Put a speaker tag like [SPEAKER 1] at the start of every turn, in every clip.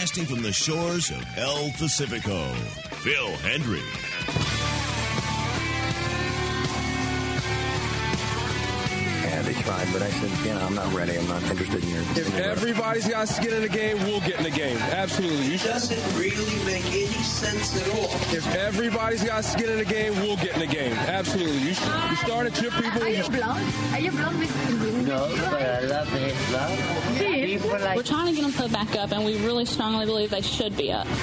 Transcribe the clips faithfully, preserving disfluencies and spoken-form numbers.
[SPEAKER 1] broadcasting from the shores of El Pacifico, Phil Hendry.
[SPEAKER 2] Yeah, they tried, but I said, you know, I'm not ready. I'm not interested in your...
[SPEAKER 3] If everybody's got to get in the game, we'll get in the game. Absolutely. You
[SPEAKER 4] it doesn't really make any sense at all.
[SPEAKER 3] If everybody's got to get in the game, we'll get in the game. Absolutely. You, you start at your people...
[SPEAKER 5] Are you blonde? Are you blonde with...
[SPEAKER 6] No, but I love his blonde. People like...
[SPEAKER 7] We're trying to get them put back up, and we really strongly believe they should be up.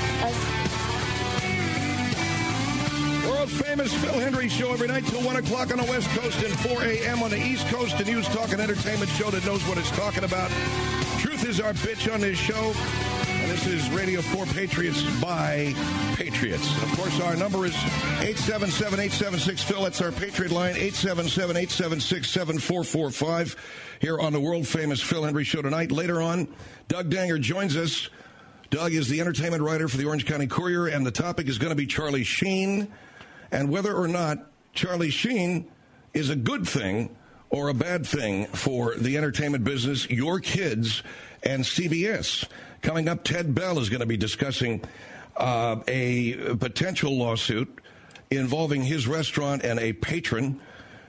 [SPEAKER 8] World-famous Phil Hendry Show every night till one o'clock on the West Coast and four a.m. on the East Coast. A news, talk, and entertainment show that knows what it's talking about. Truth is our bitch on this show. And this is Radio for Patriots by Patriots. And, of course, our number is eight seven seven, eight seven six, Phil. That's our Patriot line, eight seven seven, eight seven six, seven four four five. Here on the world-famous Phil Hendry Show tonight. Later on, Doug Danger joins us. Doug is the entertainment writer for the Orange County Courier, and the topic is going to be Charlie Sheen. And whether or not Charlie Sheen is a good thing or a bad thing for the entertainment business, your kids, and C B S. Coming up, Ted Bell is going to be discussing uh, a potential lawsuit involving his restaurant and a patron,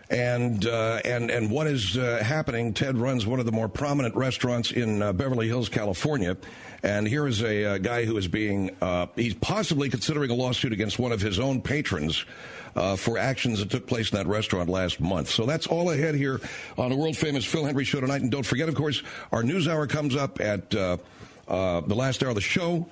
[SPEAKER 8] and uh, and and what is uh, happening. Ted runs one of the more prominent restaurants in uh, Beverly Hills, California. And here is a uh, guy who is being, uh, he's possibly considering a lawsuit against one of his own patrons uh, for actions that took place in that restaurant last month. So that's all ahead here on the world-famous Phil Hendry Show tonight. And don't forget, of course, our news hour comes up at uh, uh, the last hour of the show.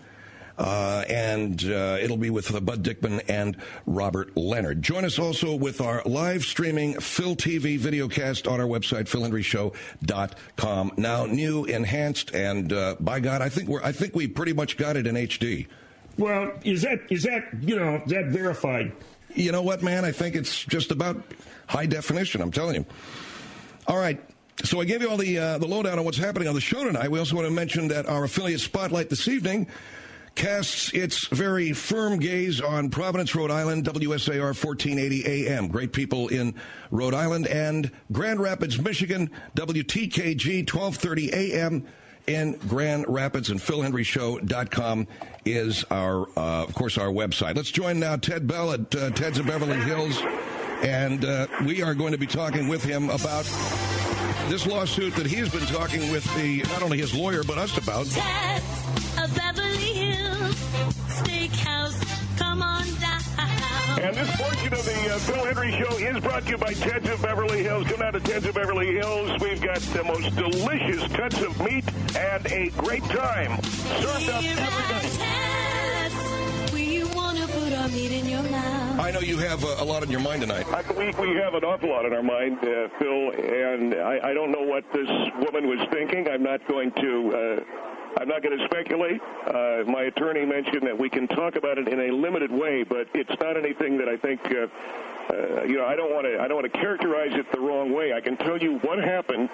[SPEAKER 8] Uh, and uh, it'll be with uh, Bud Dickman and Robert Leonard. Join us also with our live streaming Phil T V videocast on our website, phil hendry show dot com. Now new, enhanced, and uh, by God, I think we're I think we pretty much got it in H D.
[SPEAKER 9] Well, is that is that you know is that verified?
[SPEAKER 8] You know what, man? I think it's just about high definition. I'm telling you. All right. So I gave you all the uh, the lowdown on what's happening on the show tonight. We also want to mention that our affiliate Spotlight this evening casts its very firm gaze on Providence, Rhode Island, W S A R fourteen eighty A M. Great people in Rhode Island. And Grand Rapids, Michigan, W T K G, twelve thirty A M in Grand Rapids. And phil hendry show dot com is, our, uh, of course, our website. Let's join now Ted Bell at uh, Ted's of Beverly Hills. And uh, we are going to be talking with him about this lawsuit that he's been talking with the not only his lawyer, but us about.
[SPEAKER 10] Ted's of Beverly Hills Steakhouse, come on down.
[SPEAKER 9] And this portion of the uh, Phil Hendry Show is brought to you by Ted's of Beverly Hills. Come down to Ted's of Beverly Hills. We've got the most delicious cuts of meat and a great time. Served up every night.
[SPEAKER 10] We want to put our meat in your mouth.
[SPEAKER 8] I know you have a, a lot on your mind tonight.
[SPEAKER 9] I, we, we have an awful lot on our mind, uh, Phil, and I, I don't know what this woman was thinking. I'm not going to... Uh, I'm not going to speculate. Uh, my attorney mentioned that we can talk about it in a limited way, but it's not anything that I think, uh, uh, you know, I don't want to. I don't want to characterize it the wrong way. I can tell you what happened,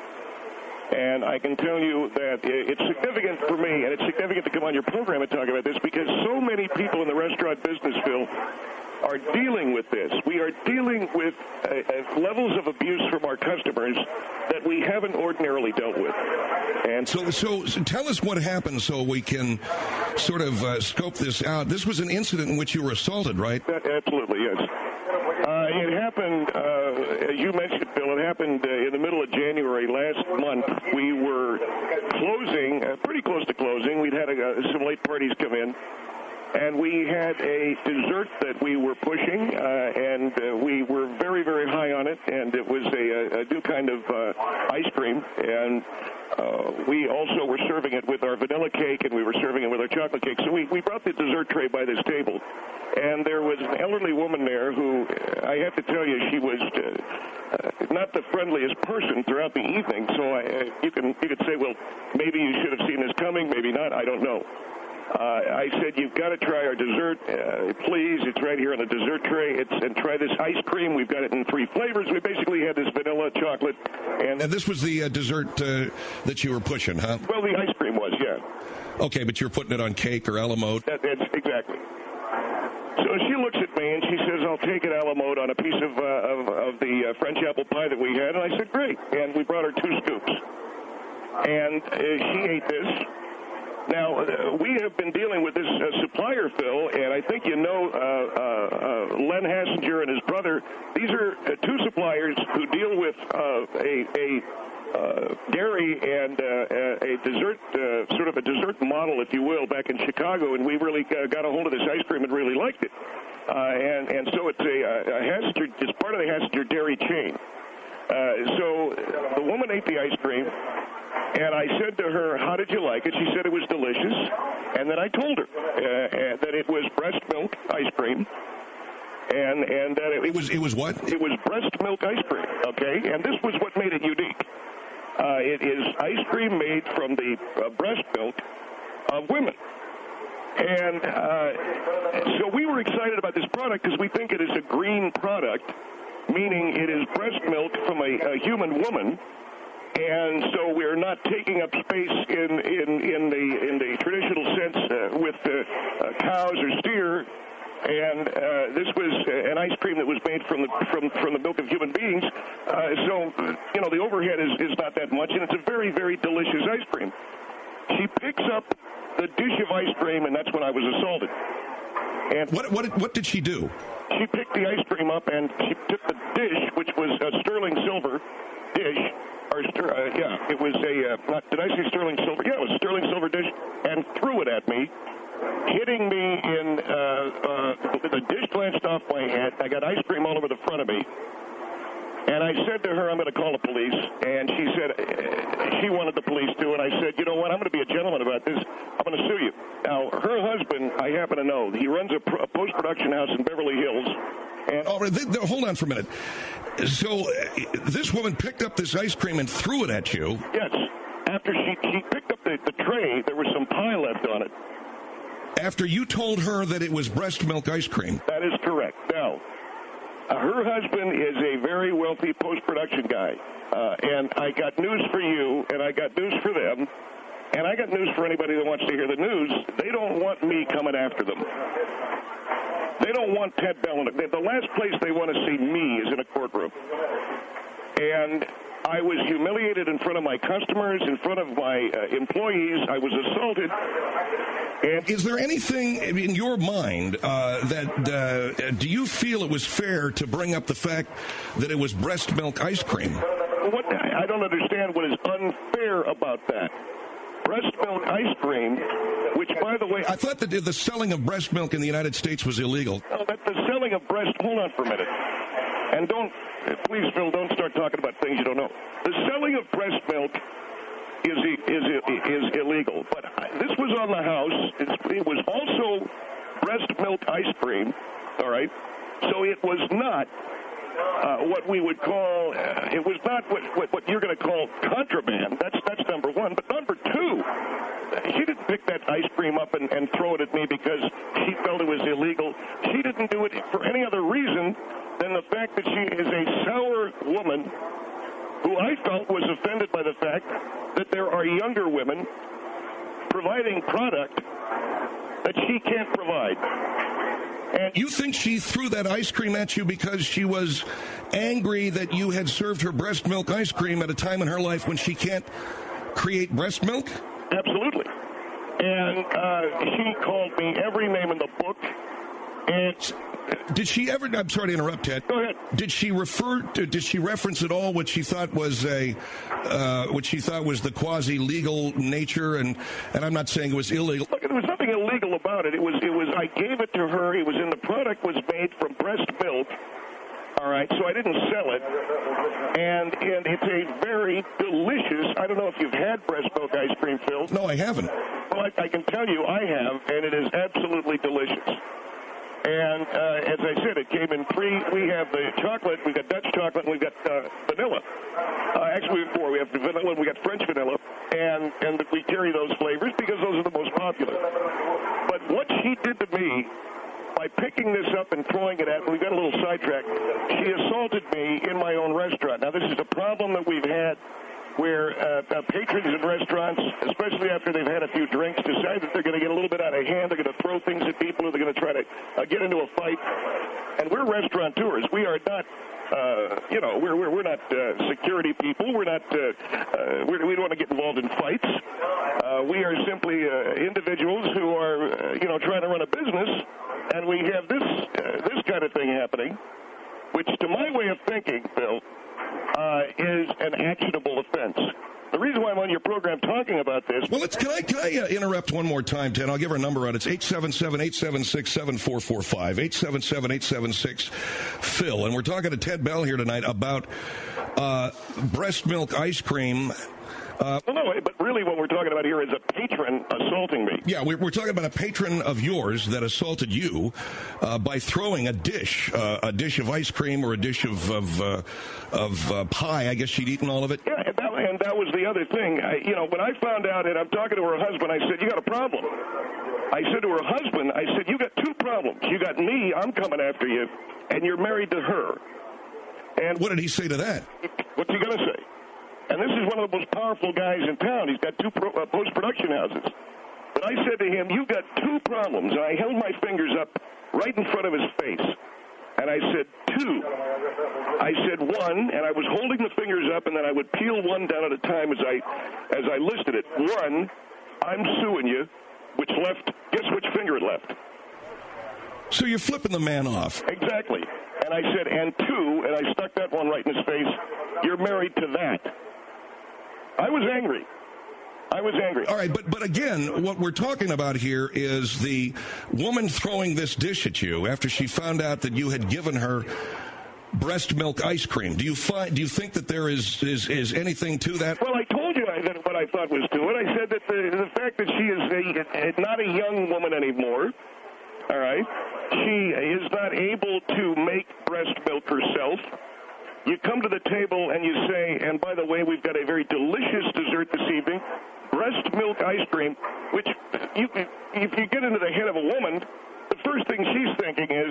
[SPEAKER 9] and I can tell you that it's significant for me, and it's significant to come on your program and talk about this because so many people in the restaurant business, Phil, are dealing with this. We are dealing with uh, uh, levels of abuse from our customers that we haven't ordinarily dealt with.
[SPEAKER 8] And so, so, so tell us what happened so we can sort of uh, scope this out. This was an incident in which you were assaulted, right?
[SPEAKER 9] Uh, absolutely, yes. Uh, it happened, uh, as you mentioned, Bill, it happened uh, in the middle of January last month. We were closing, uh, pretty close to closing. We'd had a, uh, some late parties come in. And we had a dessert that we were pushing, uh, and uh, we were very, very high on it, and it was a, a new kind of uh, ice cream. And uh, we also were serving it with our vanilla cake, and we were serving it with our chocolate cake. So we, we brought the dessert tray by this table, and there was an elderly woman there who, I have to tell you, she was uh, uh, not the friendliest person throughout the evening. So I, uh, you can you could say, well, maybe you should have seen this coming, maybe not, I don't know. Uh, I said, you've got to try our dessert, uh, please. It's right here on the dessert tray. It's, and try this ice cream. We've got it in three flavors. We basically had this vanilla, chocolate, and...
[SPEAKER 8] And this was the uh, dessert uh, that you were pushing, huh?
[SPEAKER 9] Well, the ice cream was, yeah.
[SPEAKER 8] Okay, but you're putting it on cake or a la mode?
[SPEAKER 9] That, that's exactly. So she looks at me, and she says, I'll take it a la mode on a piece of, uh, of, of the uh, French apple pie that we had. And I said, great. And we brought her two scoops. And uh, she ate this. Now, uh, we have been dealing with this uh, supplier, Phil, and I think you know uh, uh, uh, Len Hassinger and his brother. These are uh, two suppliers who deal with uh, a, a uh, dairy and uh, a dessert, uh, sort of a dessert model, if you will, back in Chicago, and we really uh, got a hold of this ice cream and really liked it. Uh, and, and so it's a, a Hassinger, it's part of the Hassinger dairy chain. Uh, so the woman ate the ice cream. And I said to her, how did you like it? She said it was delicious. And then I told her uh, that it was breast milk ice cream. And and that it,
[SPEAKER 8] it was it was what?
[SPEAKER 9] It was breast milk ice cream, okay? And this was what made it unique. Uh, it is ice cream made from the uh, breast milk of women. And uh, so we were excited about this product because we think it is a green product, meaning it is breast milk from a, a human woman. And so we're not taking up space in, in, in the in the traditional sense uh, with uh, uh, cows or steer. And uh, this was an ice cream that was made from the from, from the milk of human beings. Uh, so you know the overhead is, is not that much, and it's a very very delicious ice cream. She picks up the dish of ice cream, and that's when I was assaulted. And
[SPEAKER 8] what what what did she do?
[SPEAKER 9] She picked the ice cream up and she took the dish, which was a sterling silver dish. Or, uh, yeah, it was a, uh, not, did I say sterling silver? Yeah, it was a sterling silver dish, and threw it at me, hitting me in, uh, uh, the dish glanced off my head. I got ice cream all over the front of me. And I said to her, I'm going to call the police. And she said, uh, she wanted the police to, and I said, you know what, I'm going to be a gentleman about this. I'm going to sue you. Now, her husband, I happen to know, he runs a, pr- a post-production house in Beverly Hills. And
[SPEAKER 8] oh, th- th- hold on for a minute. So uh, this woman picked up this ice cream and threw it at you.
[SPEAKER 9] Yes. After she, she picked up the, the tray, there was some pie left on it.
[SPEAKER 8] After you told her that it was breast milk ice cream.
[SPEAKER 9] That is correct. Now, uh, her husband is a very wealthy post-production guy. Uh, and I got news for you, and I got news for them. And I got news for anybody that wants to hear the news. They don't want me coming after them. They don't want Ted Bellinger. The last place they want to see me is in a courtroom. And I was humiliated in front of my customers, in front of my uh, employees. I was assaulted. And
[SPEAKER 8] is there anything in your mind uh, that, uh, do you feel it was fair to bring up the fact that it was breast milk ice cream?
[SPEAKER 9] What, I don't understand what is unfair about that. Breast milk ice cream, which, by the way...
[SPEAKER 8] I thought that the selling of breast milk in the United States was illegal.
[SPEAKER 9] No, that the selling of breast... Hold on for a minute. And don't... Please, Phil, don't start talking about things you don't know. The selling of breast milk is is is illegal. But this was on the house. It was also breast milk ice cream, all right? So it was not... Uh, what we would call, uh, it was not what, what, what you're going to call contraband. That's that's number one. But number two, she didn't pick that ice cream up and, and throw it at me because she felt it was illegal. She didn't do it for any other reason than the fact that she is a sour woman who I felt was offended by the fact that there are younger women providing product that she can't provide.
[SPEAKER 8] And you think she threw that ice cream at you because she was angry that you had served her breast milk ice cream at a time in her life when she can't create breast milk?
[SPEAKER 9] Absolutely. And uh, she called me every name in the book. And
[SPEAKER 8] did she ever? I'm sorry to interrupt, Ted.
[SPEAKER 9] Go ahead.
[SPEAKER 8] Did she refer to? Did she reference at all what she thought was a, uh, what she thought was the quasi-legal nature? And and I'm not saying it was illegal.
[SPEAKER 9] Look, there was nothing illegal about it. It was it was I gave it to her. It was in the product was made from breast milk. All right, so I didn't sell it, and and it's a very delicious. I don't know if you've had breast milk ice cream, Phil.
[SPEAKER 8] No, I haven't.
[SPEAKER 9] Well, I, I can tell you, I have, and it is absolutely delicious. And uh, as I said, it came in three. We have the chocolate, we've got Dutch chocolate, and we've got uh, vanilla. Uh, actually, we have four. We have vanilla, and we got French vanilla, and and we carry those flavors because those are the most popular. But what she did to me, by picking this up and throwing it at me, we got a little sidetracked, she assaulted me in my own restaurant. Now, this is a problem that we've had where uh, uh, patrons in restaurants, especially after they've had a few drinks, decide that they're going to get a little bit out of hand. They're going to throw things at people, or they're going to try to uh, get into a fight. And we're restaurateurs. We are not, uh, you know, we're we're, we're not uh, security people. We're not. Uh, uh, we're, we don't want to get involved in fights. Uh, we are simply uh, individuals who are, uh, you know, trying to run a business, and we have this uh, this kind of thing happening, which, to my way of thinking, Bill, uh, is an actionable offense. The reason why I'm on your program talking about this...
[SPEAKER 8] Well, let's, can I, can I uh, interrupt one more time, Ted? I'll give her a number out. It's eight seven seven, eight seven six, seven four four five, eight seven seven, eight seven six, Phil. And we're talking to Ted Bell here tonight about uh, breast milk ice cream. Uh,
[SPEAKER 9] no, no, but really what we're talking about here is a patron assaulting me.
[SPEAKER 8] Yeah, we're, we're talking about a patron of yours that assaulted you uh, by throwing a dish, uh, a dish of ice cream or a dish of of, uh, of uh, pie. I guess she'd eaten all of it.
[SPEAKER 9] Yeah, and that, and that was the other thing. I, you know, when I found out, and I'm talking to her husband, I said, you got a problem. I said to her husband, I said, you got two problems. You got me, I'm coming after you, and you're married to her. And
[SPEAKER 8] what did he say to that?
[SPEAKER 9] What's he going to say? And this is one of the most powerful guys in town. He's got two pro, uh, post-production houses. But I said to him, you've got two problems. And I held my fingers up right in front of his face. And I said, two. I said, one, and I was holding the fingers up, and then I would peel one down at a time as I as I listed it. One, I'm suing you, which left, guess which finger it left?
[SPEAKER 8] So you're flipping the man off.
[SPEAKER 9] Exactly. And I said, and two, and I stuck that one right in his face, you're married to that. I was angry. I was angry.
[SPEAKER 8] All right, but but again, what we're talking about here is the woman throwing this dish at you after she found out that you had given her breast milk ice cream. Do you find? Do you think that there is is, is anything to that?
[SPEAKER 9] Well, I told you I, that what I thought was to it. I said that the, the fact that she is a, not a young woman anymore, all right, she is not able to make breast milk herself. You come to the table and you say, and by the way, we've got a very delicious dessert this evening, breast milk ice cream, which you, if you get into the head of a woman, the first thing she's thinking is,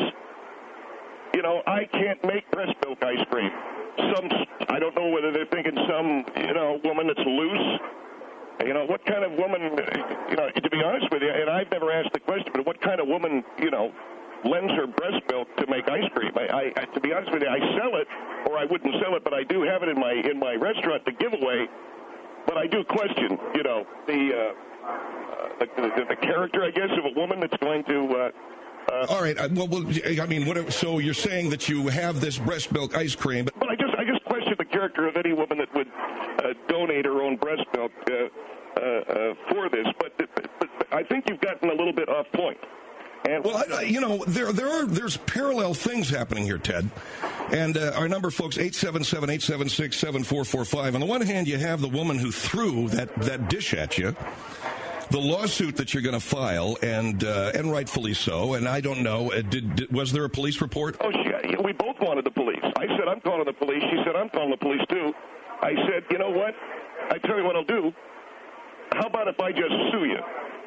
[SPEAKER 9] you know, I can't make breast milk ice cream. Some, I don't know whether they're thinking some, you know, woman that's loose. You know, what kind of woman, you know, to be honest with you, and I've never asked the question, but what kind of woman, you know, lends her breast milk to make ice cream? I, I, to be honest with you, I sell it, or I wouldn't sell it, but I do have it in my in my restaurant to give away. But I do question, you know, the uh, uh, the, the, the character, I guess, of a woman that's going to. Uh, uh,
[SPEAKER 8] All right. Well, well, I mean, whatever. So you're saying that you have this breast milk ice cream, but,
[SPEAKER 9] but I just I just question the character of any woman that would uh, donate her own breast milk uh, uh, uh, for this. But, but, but I think you've gotten a little bit off point. And
[SPEAKER 8] well, I, you know, there there are there's parallel things happening here, Ted. And uh, our number, folks, eight seven seven, eight seven six, seven four four five. On the one hand, you have the woman who threw that, that dish at you, the lawsuit that you're going to file, and uh, and rightfully so. And I don't know, uh, did, did was there a police report?
[SPEAKER 9] Oh, she, we both wanted the police. I said, I'm calling the police. She said, I'm calling the police, too. I said, you know what? I tell you what I'll do. How about if I just sue you?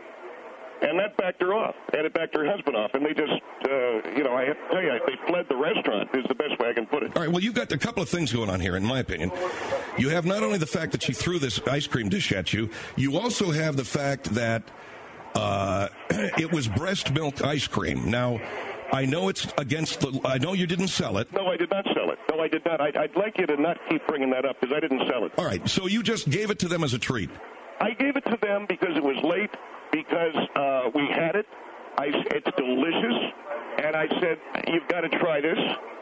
[SPEAKER 9] And that backed her off, and it backed her husband off, and they just, uh, you know, I have to tell you, they fled the restaurant, is the best way I can put it.
[SPEAKER 8] All right, well, you've got a couple of things going on here, in my opinion. You have not only the fact that she threw this ice cream dish at you, you also have the fact that uh, it was breast milk ice cream. Now, I know it's against the, I know you didn't sell it.
[SPEAKER 9] No, I did not sell it. No, I did not. I'd, I'd like you to not keep bringing that up, because I didn't sell it.
[SPEAKER 8] All right, so you just gave it to them as a treat.
[SPEAKER 9] I gave it to them because it was late. Because uh, we had it. I, it's delicious. And I said, you've got to try this.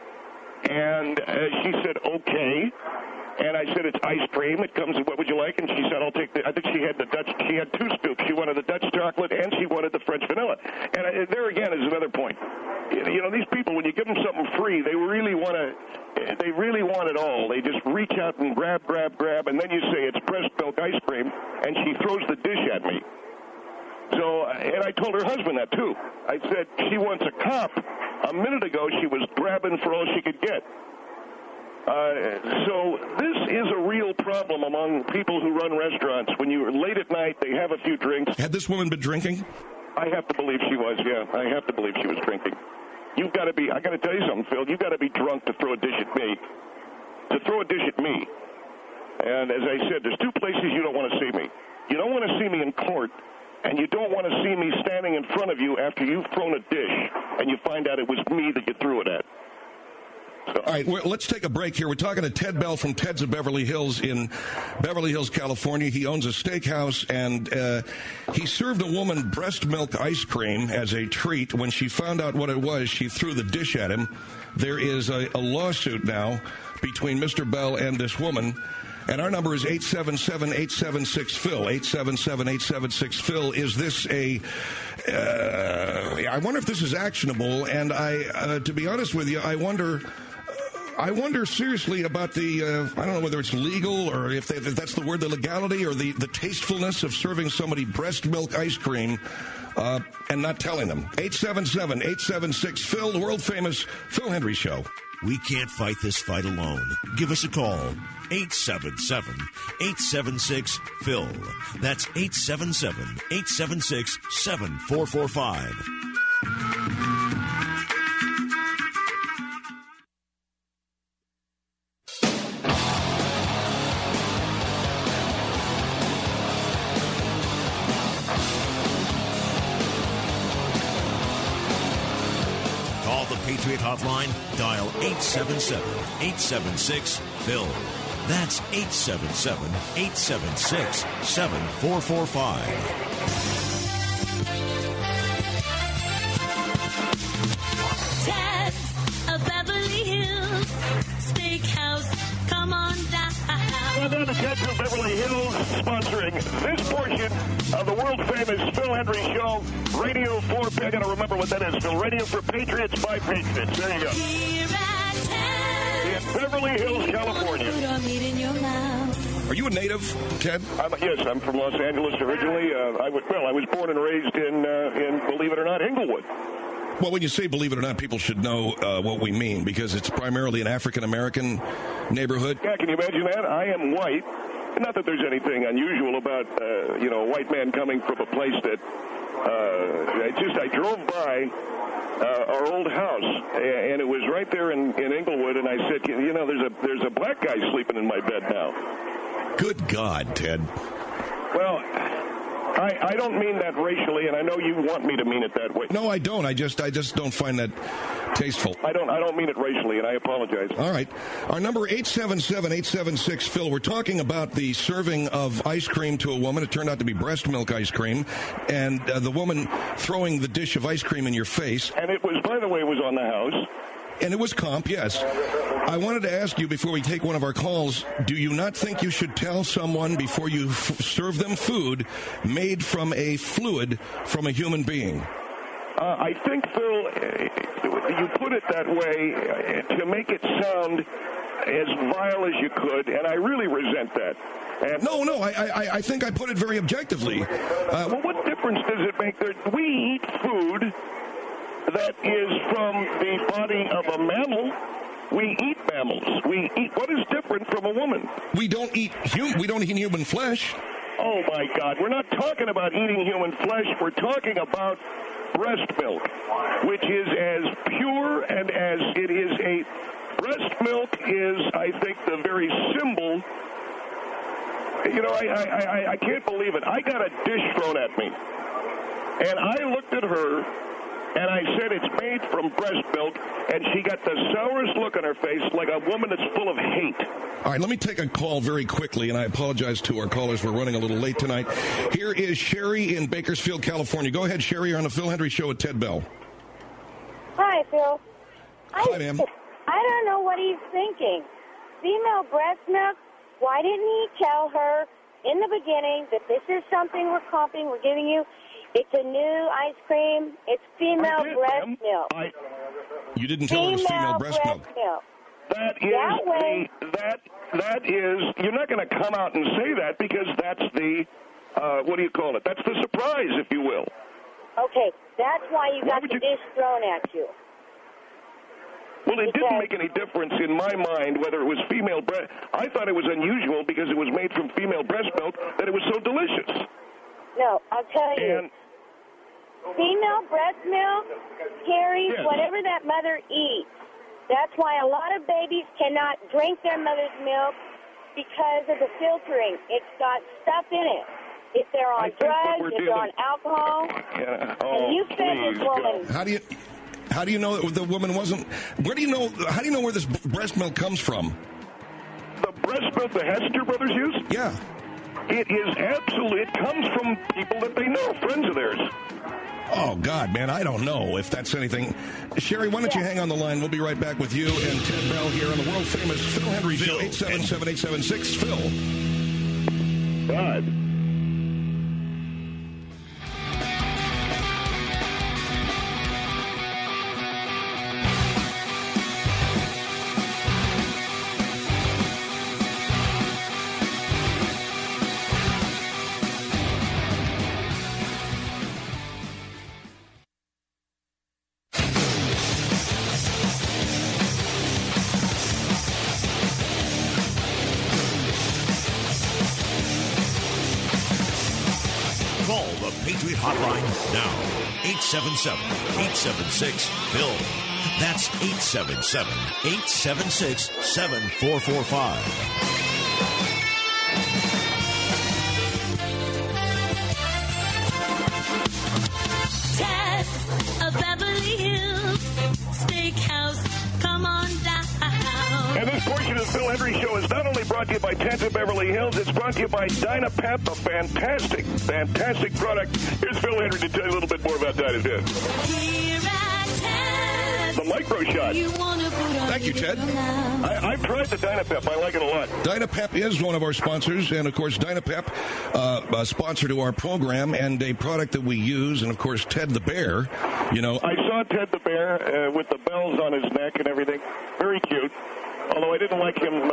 [SPEAKER 9] And uh, she said, okay. And I said, it's ice cream. It comes in, what would you like? And she said, I'll take the, I think she had the Dutch, she had two scoops. She wanted the Dutch chocolate and she wanted the French vanilla. And I, there again is another point. You know, these people, when you give them something free, they really want to, they really want it all. They just reach out and grab, grab, grab. And then you say, it's breast milk ice cream. And she throws the dish at me. So, and I told her husband that, too. I said, she wants a cop. A minute ago, she was grabbing for all she could get. Uh, so this is a real problem among people who run restaurants. When you're late at night, they have a few drinks.
[SPEAKER 8] Had this woman been drinking?
[SPEAKER 9] I have to believe she was, yeah. I have to believe she was drinking. You've got to be, I got to tell you something, Phil. You've got to be drunk to throw a dish at me. To throw a dish at me. And as I said, there's two places you don't want to see me. You don't want to see me in court and you don't want to see me standing in front of you after you've thrown a dish and you find out it was me that you threw it at. So.
[SPEAKER 8] All right, well, let's take a break here. We're talking to Ted Bell from Ted's of Beverly Hills in Beverly Hills, California. He owns a steakhouse, and uh, he served a woman breast milk ice cream as a treat. When she found out what it was, she threw the dish at him. There is a, a lawsuit now between Mister Bell and this woman. And our number is eight seven seven, eight seven six, Phil, eight seven seven, eight seven six, Phil. Is this a, uh, I wonder if this is actionable, and I, uh, to be honest with you, I wonder, I wonder seriously about the, uh, I don't know whether it's legal or if, they, if that's the word, the legality or the, the tastefulness of serving somebody breast milk ice cream uh, and not telling them. eight seven seven, eight seven six, Phil, the world-famous Phil Hendry Show.
[SPEAKER 1] We can't fight this fight alone. Give us a call. eight seven seven, eight seven six, Phil. That's eight seven seven, eight seven six, seven four four five. Patriot Hotline, dial eight seven seven, eight seven six, Phil. That's eight seven seven, eight seven six, seven four four five.
[SPEAKER 10] Ted's of Beverly Hills Steakhouse, come on down.
[SPEAKER 9] Well, down to Ted's of Beverly Hills, sponsoring this portion of the world-famous Phil Hendry Show, Radio for, I got to remember what that is, Phil, Radio for Patriots by Patriots. There you go.
[SPEAKER 10] Here at Ted's.
[SPEAKER 9] In Beverly Hills, California.
[SPEAKER 8] Are you a native, Ted?
[SPEAKER 9] I'm, yes, I'm from Los Angeles originally. Uh, I was, well, I was born and raised in, uh, in, believe it or not, Inglewood.
[SPEAKER 8] Well, when you say believe it or not, people should know uh, what we mean, because it's primarily an African-American neighborhood.
[SPEAKER 9] Yeah, can you imagine that? I am white. Not that there's anything unusual about, uh, you know, a white man coming from a place that, uh, I just, I drove by uh, our old house, and it was right there in, in Inglewood, and I said, you know, there's a, there's a black guy sleeping in my bed now.
[SPEAKER 8] Good God, Ted.
[SPEAKER 9] Well, I, I don't mean that racially, and I know you want me to mean it that way.
[SPEAKER 8] No, I don't. I just I just don't find that tasteful.
[SPEAKER 9] I don't I don't mean it racially, and I apologize.
[SPEAKER 8] All right. Our number eight seven seven, eight seven six, Phil. We're talking about the serving of ice cream to a woman. It turned out to be breast milk ice cream, and uh, the woman throwing the dish of ice cream in your face.
[SPEAKER 9] And it was, by the way, it was on the house.
[SPEAKER 8] And it was comp, yes. I wanted to ask you before we take one of our calls, do you not think you should tell someone before you f- serve them food made from a fluid from a human being?
[SPEAKER 9] Uh, I think, Phil, uh, you put it that way uh, to make it sound as vile as you could, and I really resent that. And
[SPEAKER 8] no, no, I, I, I think I put it very objectively. Uh,
[SPEAKER 9] well, what difference does it make? There, we eat food that is from the body of a mammal. We eat mammals. We eat. What is different from a woman?
[SPEAKER 8] We don't eat hum- We don't eat human flesh.
[SPEAKER 9] Oh my God! We're not talking about eating human flesh. We're talking about breast milk, which is as pure and as it is a. Breast milk is, I think, the very symbol. You know, I I, I I can't believe it. I got a dish thrown at me, and I looked at her. And I said it's made from breast milk, and she got the sourest look on her face, like a woman that's full of hate.
[SPEAKER 8] All right, let me take a call very quickly, and I apologize to our callers. We're running a little late tonight. Here is Sherry in Bakersfield, California. Go ahead, Sherry. You're on the Phil Hendry Show with Ted Bell.
[SPEAKER 11] Hi, Phil.
[SPEAKER 8] Hi, ma'am.
[SPEAKER 11] I don't know what he's thinking. Female breast milk, why didn't he tell her in the beginning that this is something we're comping, we're giving you? It's a new ice cream. It's female
[SPEAKER 9] did,
[SPEAKER 11] breast
[SPEAKER 9] ma'am.
[SPEAKER 11] milk.
[SPEAKER 9] I,
[SPEAKER 8] you didn't tell
[SPEAKER 11] female
[SPEAKER 8] her it was female breast,
[SPEAKER 11] breast
[SPEAKER 8] milk.
[SPEAKER 11] milk.
[SPEAKER 9] That is
[SPEAKER 11] that way,
[SPEAKER 9] the, that that is. You're not going to come out and say that because that's the uh, what do you call it? That's the surprise, if you will.
[SPEAKER 11] Okay, that's why you
[SPEAKER 9] Why
[SPEAKER 11] got the
[SPEAKER 9] you...
[SPEAKER 11] dish thrown at you.
[SPEAKER 9] Well, it
[SPEAKER 11] because...
[SPEAKER 9] didn't make any difference in my mind whether it was female breast. I thought it was unusual because it was made from female breast milk that it was so delicious.
[SPEAKER 11] No, I'll tell you.
[SPEAKER 9] And
[SPEAKER 11] female breast milk carries
[SPEAKER 9] yes.
[SPEAKER 11] whatever that mother eats. That's why a lot of babies cannot drink their mother's milk because of the filtering. It's got stuff in it. if they're on
[SPEAKER 9] I think what
[SPEAKER 11] drugs,
[SPEAKER 9] we're
[SPEAKER 11] if they're
[SPEAKER 9] dealing-
[SPEAKER 11] on alcohol.
[SPEAKER 9] Yeah. Oh,
[SPEAKER 11] And you fed
[SPEAKER 9] please
[SPEAKER 11] this woman.
[SPEAKER 9] go.
[SPEAKER 8] How do you how do you know that the woman wasn't? Where do you know? How do you know where this breast milk comes from?
[SPEAKER 9] The breast milk the Hester brothers use?
[SPEAKER 8] Yeah.
[SPEAKER 9] It is absolutely, it comes from people that they know, friends of theirs.
[SPEAKER 8] Oh, God, man, I don't know if that's anything. Sherry, why don't you hang on the line? We'll be right back with you and Ted Bell here on the world-famous Phil Hendry Show, eight seven seven, eight seven six, Phil.
[SPEAKER 9] God.
[SPEAKER 1] Call the Patriot Hotline now. eight seven seven, eight seven six, Phil. That's eight seven seven, eight seven six, seven four four five.
[SPEAKER 10] Ted of Beverly Hills Steakhouse, come on down.
[SPEAKER 9] And this portion of the Phil Hendry Show is not only brought to you by Ted of Beverly Hills, it's brought to you by Dynapep, a fantastic, fantastic product. Here's Phil Hendry to tell you a little bit more about Dynapep.
[SPEAKER 10] Here at Ted's,
[SPEAKER 9] The micro shot.
[SPEAKER 10] you wanna put on
[SPEAKER 8] Thank you, Ted.
[SPEAKER 9] I, I've tried the Dynapep. I like it a lot.
[SPEAKER 8] Dynapep is one of our sponsors, and, of course, Dynapep, uh, a sponsor to our program, and a product that we use, and, of course, Ted the Bear, you know.
[SPEAKER 9] I saw Ted the Bear uh, with the bells on his neck and everything. Very cute. Although I didn't like him, uh,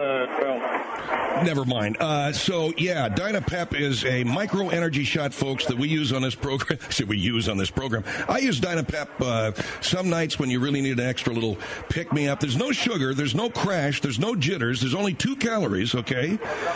[SPEAKER 9] well...
[SPEAKER 8] Never mind. Uh, so, yeah, Dynapep is a micro-energy shot, folks, that we use on this program. I said we use on this program. I use Dynapep uh, some nights when you really need an extra little pick-me-up. There's no sugar. There's no crash. There's no jitters. There's only two calories, okay?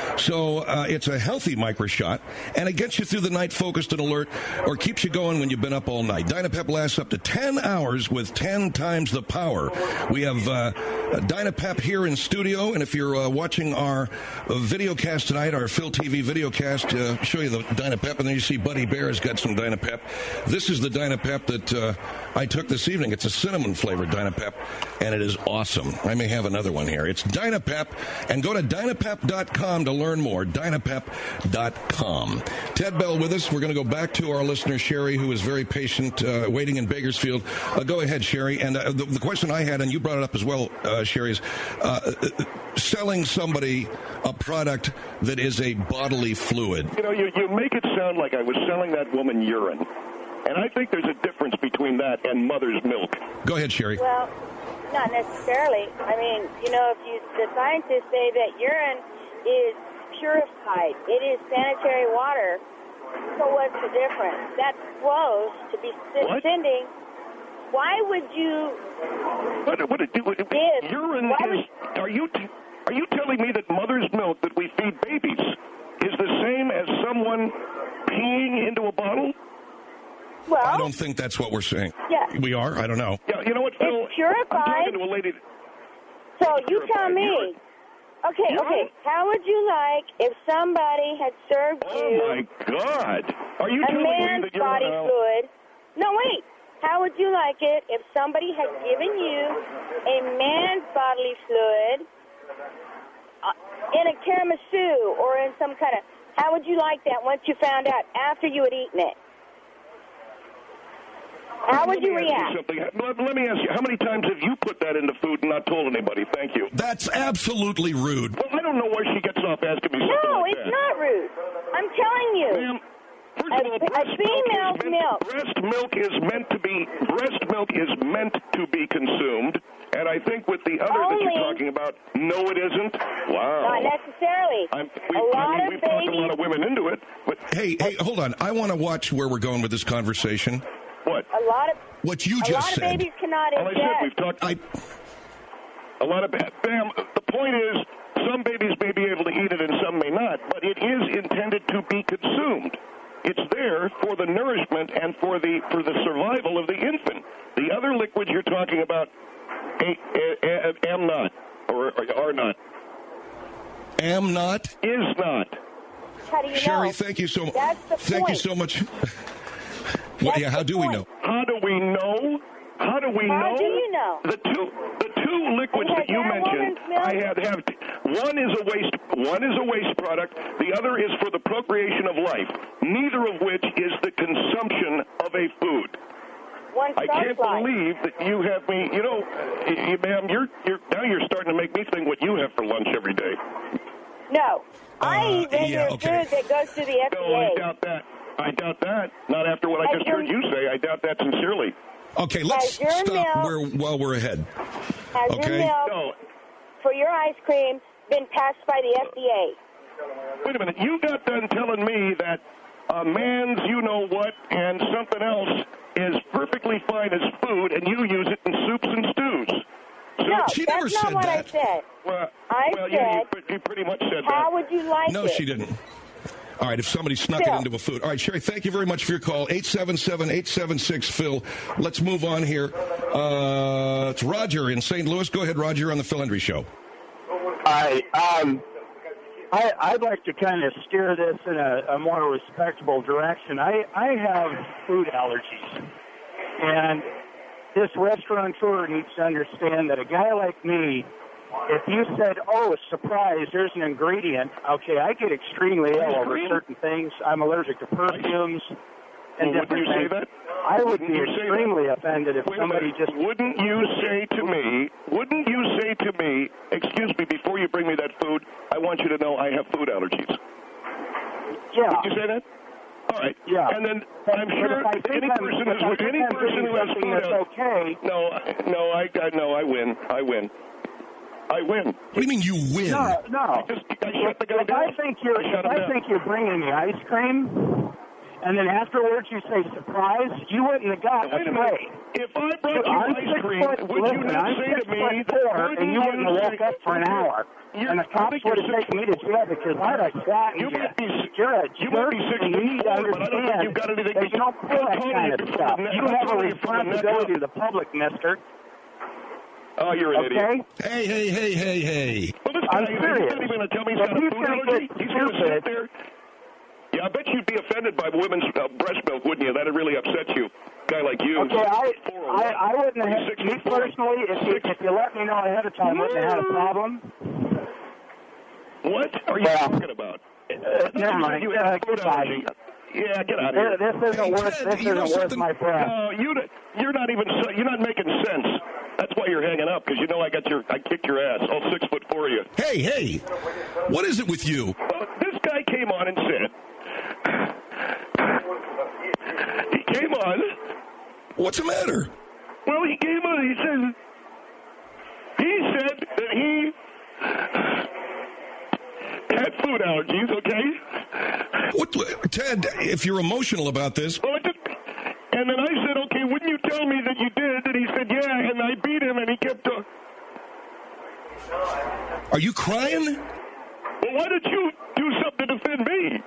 [SPEAKER 8] So uh, it's a healthy micro shot, and it gets you through the night focused and alert, or keeps you going when you've been up all night. Dynapep lasts up to ten hours with ten times the power. We have uh, Dynapep here in studio, and if you're uh, watching our uh, video cast tonight, our Phil T V video cast, uh, show you the Dynapep, and then you see Buddy Bear has got some Dynapep. This is the Dynapep that uh, I took this evening. It's a cinnamon-flavored Dynapep, and it is awesome. I may have another one here. It's Dynapep, and go to Dynapep dot com to learn more, Dynapep dot com. Ted Bell with us. We're going to go back to our listener, Sherry, who is very patient, uh, waiting in Bakersfield. Uh, go ahead, Sherry. And uh, the, the question I had, and you brought it up as well, uh, Sherry, is uh, selling somebody a product that is a bodily fluid.
[SPEAKER 9] You know, you, you make it sound like I was selling that woman urine. And I think there's a difference between that and mother's milk.
[SPEAKER 8] Go ahead, Sherry.
[SPEAKER 11] Well, not necessarily. I mean, you know, if you, the scientists say that urine is purified, it is sanitary water. So what's the difference? That flows to be
[SPEAKER 9] What?
[SPEAKER 11] sending. Why would you?
[SPEAKER 9] What, what, what, what,
[SPEAKER 11] Yes.
[SPEAKER 9] urine
[SPEAKER 11] Why
[SPEAKER 9] is... Are you, t- are you telling me that mother's milk that we feed babies is the same as someone peeing into a bottle?
[SPEAKER 11] Well,
[SPEAKER 8] I don't think that's what we're saying.
[SPEAKER 11] Yeah.
[SPEAKER 8] We are? I don't know.
[SPEAKER 9] Yeah, you know what, Phil?
[SPEAKER 11] It's purified.
[SPEAKER 9] I'm talking to a lady...
[SPEAKER 11] So you
[SPEAKER 9] Purified
[SPEAKER 11] tell me.
[SPEAKER 9] urine.
[SPEAKER 11] Okay,
[SPEAKER 9] Urine?
[SPEAKER 11] okay. How would you like if somebody had served
[SPEAKER 9] Oh,
[SPEAKER 11] you
[SPEAKER 9] my God. Are you
[SPEAKER 11] a
[SPEAKER 9] telling me
[SPEAKER 11] man's
[SPEAKER 9] that you're...
[SPEAKER 11] body
[SPEAKER 9] uh,
[SPEAKER 11] fluid? No, wait. How would you like it if somebody had given you a man's bodily fluid uh, in a tiramisu or in some kind of... How would you like that once you found out after you had eaten it? How would
[SPEAKER 9] let me
[SPEAKER 11] you
[SPEAKER 9] ask
[SPEAKER 11] react?
[SPEAKER 9] something. Let, let me ask you, how many times have you put that into food and not told anybody? Thank you.
[SPEAKER 8] That's absolutely rude.
[SPEAKER 9] Well, I don't know why she gets off asking me something
[SPEAKER 11] No,
[SPEAKER 9] like
[SPEAKER 11] it's
[SPEAKER 9] that.
[SPEAKER 11] not rude. I'm telling you.
[SPEAKER 9] Ma'am, first
[SPEAKER 11] A-
[SPEAKER 9] of all,
[SPEAKER 11] a
[SPEAKER 9] breast
[SPEAKER 11] female's
[SPEAKER 9] milk, is meant,
[SPEAKER 11] milk.
[SPEAKER 9] breast milk is meant to be breast milk is meant to be consumed, and I think with the other that
[SPEAKER 11] Only-
[SPEAKER 9] you're talking about, no, it isn't. Wow.
[SPEAKER 11] Not necessarily.
[SPEAKER 9] I'm, we,
[SPEAKER 11] a lot
[SPEAKER 9] I mean,
[SPEAKER 11] of
[SPEAKER 9] we've talked a
[SPEAKER 11] babies...
[SPEAKER 9] lot of women into it, but
[SPEAKER 8] Hey, hey, hold on. I want to watch where we're going with this conversation.
[SPEAKER 9] what?
[SPEAKER 11] A lot of...
[SPEAKER 8] What you
[SPEAKER 11] A
[SPEAKER 8] just
[SPEAKER 11] lot of
[SPEAKER 8] said.
[SPEAKER 11] babies cannot
[SPEAKER 9] Well, I said
[SPEAKER 11] ingest.
[SPEAKER 9] we've talked
[SPEAKER 8] I,
[SPEAKER 9] a lot of bad. Bam, the point is, some babies may be able to eat it and some may not, but it is intended to be consumed. It's there for the nourishment and for the for the survival of the infant. The other liquids you're talking about, a, a, a, am not, or, or are not.
[SPEAKER 8] am not.
[SPEAKER 9] Is not.
[SPEAKER 11] how do you
[SPEAKER 8] Sherry,
[SPEAKER 11] know?
[SPEAKER 8] thank you so much.
[SPEAKER 11] That's the
[SPEAKER 8] Thank
[SPEAKER 11] point.
[SPEAKER 8] you so much. Well, yeah, how do we know?
[SPEAKER 9] How do we know? How do we
[SPEAKER 11] How
[SPEAKER 9] know?
[SPEAKER 11] do you know?
[SPEAKER 9] The two, the two liquids
[SPEAKER 11] And
[SPEAKER 9] that you
[SPEAKER 11] has that
[SPEAKER 9] mentioned,
[SPEAKER 11] woman's milk-
[SPEAKER 9] I have, have one is a waste, one is a waste product. The other is for the procreation of life. Neither of which is the consumption of a food.
[SPEAKER 11] One
[SPEAKER 9] I can't
[SPEAKER 11] starts life.
[SPEAKER 9] believe that you have me. You know, you, ma'am, you're you're now you're starting to make me think what you have for lunch every day.
[SPEAKER 11] No. I
[SPEAKER 8] Uh,
[SPEAKER 11] eat regular
[SPEAKER 8] yeah, okay.
[SPEAKER 11] food that goes through the F D A.
[SPEAKER 9] No, I doubt that. I doubt that. Not after what I
[SPEAKER 11] Has
[SPEAKER 9] just
[SPEAKER 11] your-
[SPEAKER 9] heard you say. I doubt that sincerely.
[SPEAKER 8] Okay, let's
[SPEAKER 11] Has your
[SPEAKER 8] stop
[SPEAKER 11] milk-
[SPEAKER 8] where, while we're ahead.
[SPEAKER 11] Has
[SPEAKER 8] Okay.
[SPEAKER 11] your milk
[SPEAKER 9] No.
[SPEAKER 11] for your ice cream been passed by the F D A?
[SPEAKER 9] Wait a minute. You got done telling me that a man's you-know-what and something else is perfectly fine as food, and you use it in soups and stews. So,
[SPEAKER 11] No,
[SPEAKER 8] She
[SPEAKER 11] that's
[SPEAKER 8] never
[SPEAKER 11] not
[SPEAKER 8] said
[SPEAKER 11] what
[SPEAKER 8] that.
[SPEAKER 11] I said.
[SPEAKER 9] well,
[SPEAKER 11] I
[SPEAKER 9] well, yeah, you,
[SPEAKER 11] said,
[SPEAKER 9] pre- you pretty much said
[SPEAKER 11] How
[SPEAKER 9] that.
[SPEAKER 11] would you like
[SPEAKER 8] No,
[SPEAKER 11] it?
[SPEAKER 8] she didn't. All right, if somebody snuck
[SPEAKER 11] Phil.
[SPEAKER 8] it into a food. All right, Sherry, thank you very much for your call. eight seven seven, eight seven six, Phil. Let's move on here. Uh, it's Roger in Saint Louis. Go ahead, Roger, on the Phil Hendry Show.
[SPEAKER 12] Hi. Um, I, I'd like to kind of steer this in a, a more respectable direction. I, I have food allergies. And this restaurateur needs to understand that a guy like me, if you said, oh, surprise, there's an ingredient, okay, I get extremely ill over
[SPEAKER 9] cream?
[SPEAKER 12] certain things. I'm allergic to perfumes and
[SPEAKER 9] Well, wouldn't
[SPEAKER 12] different
[SPEAKER 9] you say
[SPEAKER 12] things.
[SPEAKER 9] that?
[SPEAKER 12] I would
[SPEAKER 9] Wouldn't
[SPEAKER 12] be
[SPEAKER 9] you say
[SPEAKER 12] extremely offended if
[SPEAKER 9] Wait a
[SPEAKER 12] somebody
[SPEAKER 9] minute.
[SPEAKER 12] just...
[SPEAKER 9] Wouldn't you say to me, wouldn't you say to me, excuse me, before you bring me that food, I want you to know I have food allergies.
[SPEAKER 12] Yeah.
[SPEAKER 9] Would you say that? All right.
[SPEAKER 12] Yeah.
[SPEAKER 9] And then
[SPEAKER 12] But-
[SPEAKER 9] I'm
[SPEAKER 12] but
[SPEAKER 9] sure
[SPEAKER 12] if I
[SPEAKER 9] that
[SPEAKER 12] think
[SPEAKER 9] any
[SPEAKER 12] I'm-
[SPEAKER 9] person
[SPEAKER 12] if I
[SPEAKER 9] who's
[SPEAKER 12] think
[SPEAKER 9] any
[SPEAKER 12] I'm
[SPEAKER 9] person
[SPEAKER 12] doing
[SPEAKER 9] who has
[SPEAKER 12] something
[SPEAKER 9] food
[SPEAKER 12] that's
[SPEAKER 9] allergies.
[SPEAKER 12] okay.
[SPEAKER 9] No, I- no, I, I no, I win. I win. I win.
[SPEAKER 8] What do you mean you win?
[SPEAKER 12] No, no.
[SPEAKER 9] I just I shut the guy
[SPEAKER 12] If I
[SPEAKER 9] down.
[SPEAKER 12] think you're,
[SPEAKER 9] I shut
[SPEAKER 12] if
[SPEAKER 9] him
[SPEAKER 12] I
[SPEAKER 9] down.
[SPEAKER 12] think you're bringing me ice cream, and then afterwards you say surprise, you wouldn't have got
[SPEAKER 9] Wait
[SPEAKER 12] a
[SPEAKER 9] a minute.
[SPEAKER 12] tray.
[SPEAKER 9] If I brought you
[SPEAKER 12] I'm
[SPEAKER 9] ice
[SPEAKER 12] six
[SPEAKER 9] cream,
[SPEAKER 12] foot,
[SPEAKER 9] would you
[SPEAKER 12] listen,
[SPEAKER 9] not
[SPEAKER 12] I'm
[SPEAKER 9] say
[SPEAKER 12] six
[SPEAKER 9] to me,
[SPEAKER 12] foot four,
[SPEAKER 9] wouldn't
[SPEAKER 12] and you wouldn't
[SPEAKER 9] you
[SPEAKER 12] have woke
[SPEAKER 9] say-
[SPEAKER 12] up for an hour.
[SPEAKER 9] You're-
[SPEAKER 12] And the
[SPEAKER 9] I
[SPEAKER 12] cops
[SPEAKER 9] think
[SPEAKER 12] would
[SPEAKER 9] you're
[SPEAKER 12] have
[SPEAKER 9] six-
[SPEAKER 12] taken me to jail because I'd have flattened
[SPEAKER 9] You
[SPEAKER 12] you.
[SPEAKER 9] might be
[SPEAKER 12] You're a
[SPEAKER 9] you might be
[SPEAKER 12] jerk,
[SPEAKER 9] six
[SPEAKER 12] and you
[SPEAKER 9] foot
[SPEAKER 12] need to
[SPEAKER 9] four, but I don't think you've got
[SPEAKER 12] understand
[SPEAKER 9] anything
[SPEAKER 12] that you don't pull
[SPEAKER 9] I'm
[SPEAKER 12] that
[SPEAKER 9] telling
[SPEAKER 12] kind
[SPEAKER 9] you
[SPEAKER 12] of
[SPEAKER 9] from the
[SPEAKER 12] stuff.
[SPEAKER 9] neck-
[SPEAKER 12] You
[SPEAKER 9] I'm
[SPEAKER 12] have a
[SPEAKER 9] telling you from the neck
[SPEAKER 12] responsibility
[SPEAKER 9] up.
[SPEAKER 12] to the public, mister.
[SPEAKER 9] Oh, you're an
[SPEAKER 12] Okay?
[SPEAKER 9] idiot.
[SPEAKER 8] Hey, hey, hey, hey, hey.
[SPEAKER 9] Well, this guy,
[SPEAKER 12] I'm
[SPEAKER 9] he's
[SPEAKER 12] serious.
[SPEAKER 9] not even going to tell me he's
[SPEAKER 12] But
[SPEAKER 9] got a
[SPEAKER 12] he's
[SPEAKER 9] food
[SPEAKER 12] gonna
[SPEAKER 9] allergy.
[SPEAKER 12] get
[SPEAKER 9] He's going to sit
[SPEAKER 12] stupid.
[SPEAKER 9] there. Yeah, I bet you'd be offended by women's uh, breast milk, wouldn't you? That'd really upset you. guy like you.
[SPEAKER 12] Okay, I,
[SPEAKER 9] four oh
[SPEAKER 12] I,
[SPEAKER 9] one.
[SPEAKER 12] I wouldn't have,
[SPEAKER 9] Six
[SPEAKER 12] me
[SPEAKER 9] foot four.
[SPEAKER 12] personally, if you, if you let me know ahead of time, wouldn't have had a problem.
[SPEAKER 9] What are you
[SPEAKER 12] Well,
[SPEAKER 9] talking about?
[SPEAKER 12] Uh, never mind.
[SPEAKER 9] You
[SPEAKER 12] Uh,
[SPEAKER 9] have food
[SPEAKER 12] goodbye.
[SPEAKER 9] allergy. Yeah, get out of here.
[SPEAKER 12] This, this isn't
[SPEAKER 8] Hey,
[SPEAKER 12] worth.
[SPEAKER 8] Ted,
[SPEAKER 12] This
[SPEAKER 8] you know
[SPEAKER 12] isn't worth
[SPEAKER 8] something?
[SPEAKER 12] my breath.
[SPEAKER 9] No, you, you're not even. You're not making sense. That's why you're hanging up, because you know I got your. I kicked your ass. All six foot four of you.
[SPEAKER 8] Hey, hey, what is it with you?
[SPEAKER 9] Well, this guy came on and said. He came on.
[SPEAKER 8] What's the matter?
[SPEAKER 9] Well, he came on. He said. He said that he had food allergies. Okay.
[SPEAKER 8] What, Ted? If you're emotional about this,
[SPEAKER 9] Well, it just, and then I said, okay, wouldn't you tell me that you did? And he said, yeah, and I beat him, and he kept talking.
[SPEAKER 8] are you crying?
[SPEAKER 9] Well, why did you do something to defend me?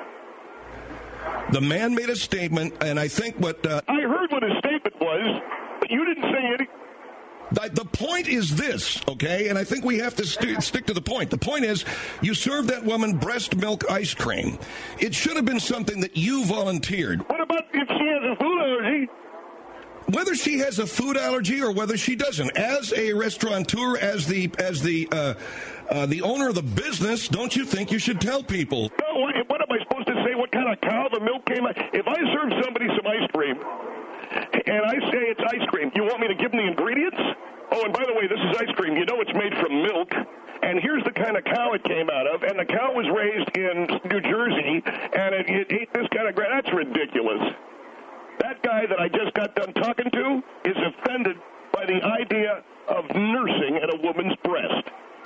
[SPEAKER 8] The man made a statement, and I think what uh,
[SPEAKER 9] I heard what his statement was, but you didn't say any.
[SPEAKER 8] the, the point is this, okay? And I think we have to st- stick to the point. The point is, you served that woman breast milk ice cream. It should have been something that you volunteered.
[SPEAKER 9] What about if she has a food allergy?
[SPEAKER 8] Whether she has a food allergy or whether she doesn't, as a restaurateur, as the as the uh, uh, the owner of the business, don't you think you should tell people?
[SPEAKER 9] No, what, what am I supposed to say? What kind of cow the milk came out? If I serve somebody some ice cream, and I say it's ice cream, you want me to give them the ingredients? Oh, and by the way, this is ice cream. You know it's made from milk. And here's the kind of cow it came out of. And the cow was raised in New Jersey, and it, it ate this kind of grass. That's ridiculous. That guy that I just got done talking to is offended by the idea of nursing at a woman's breast.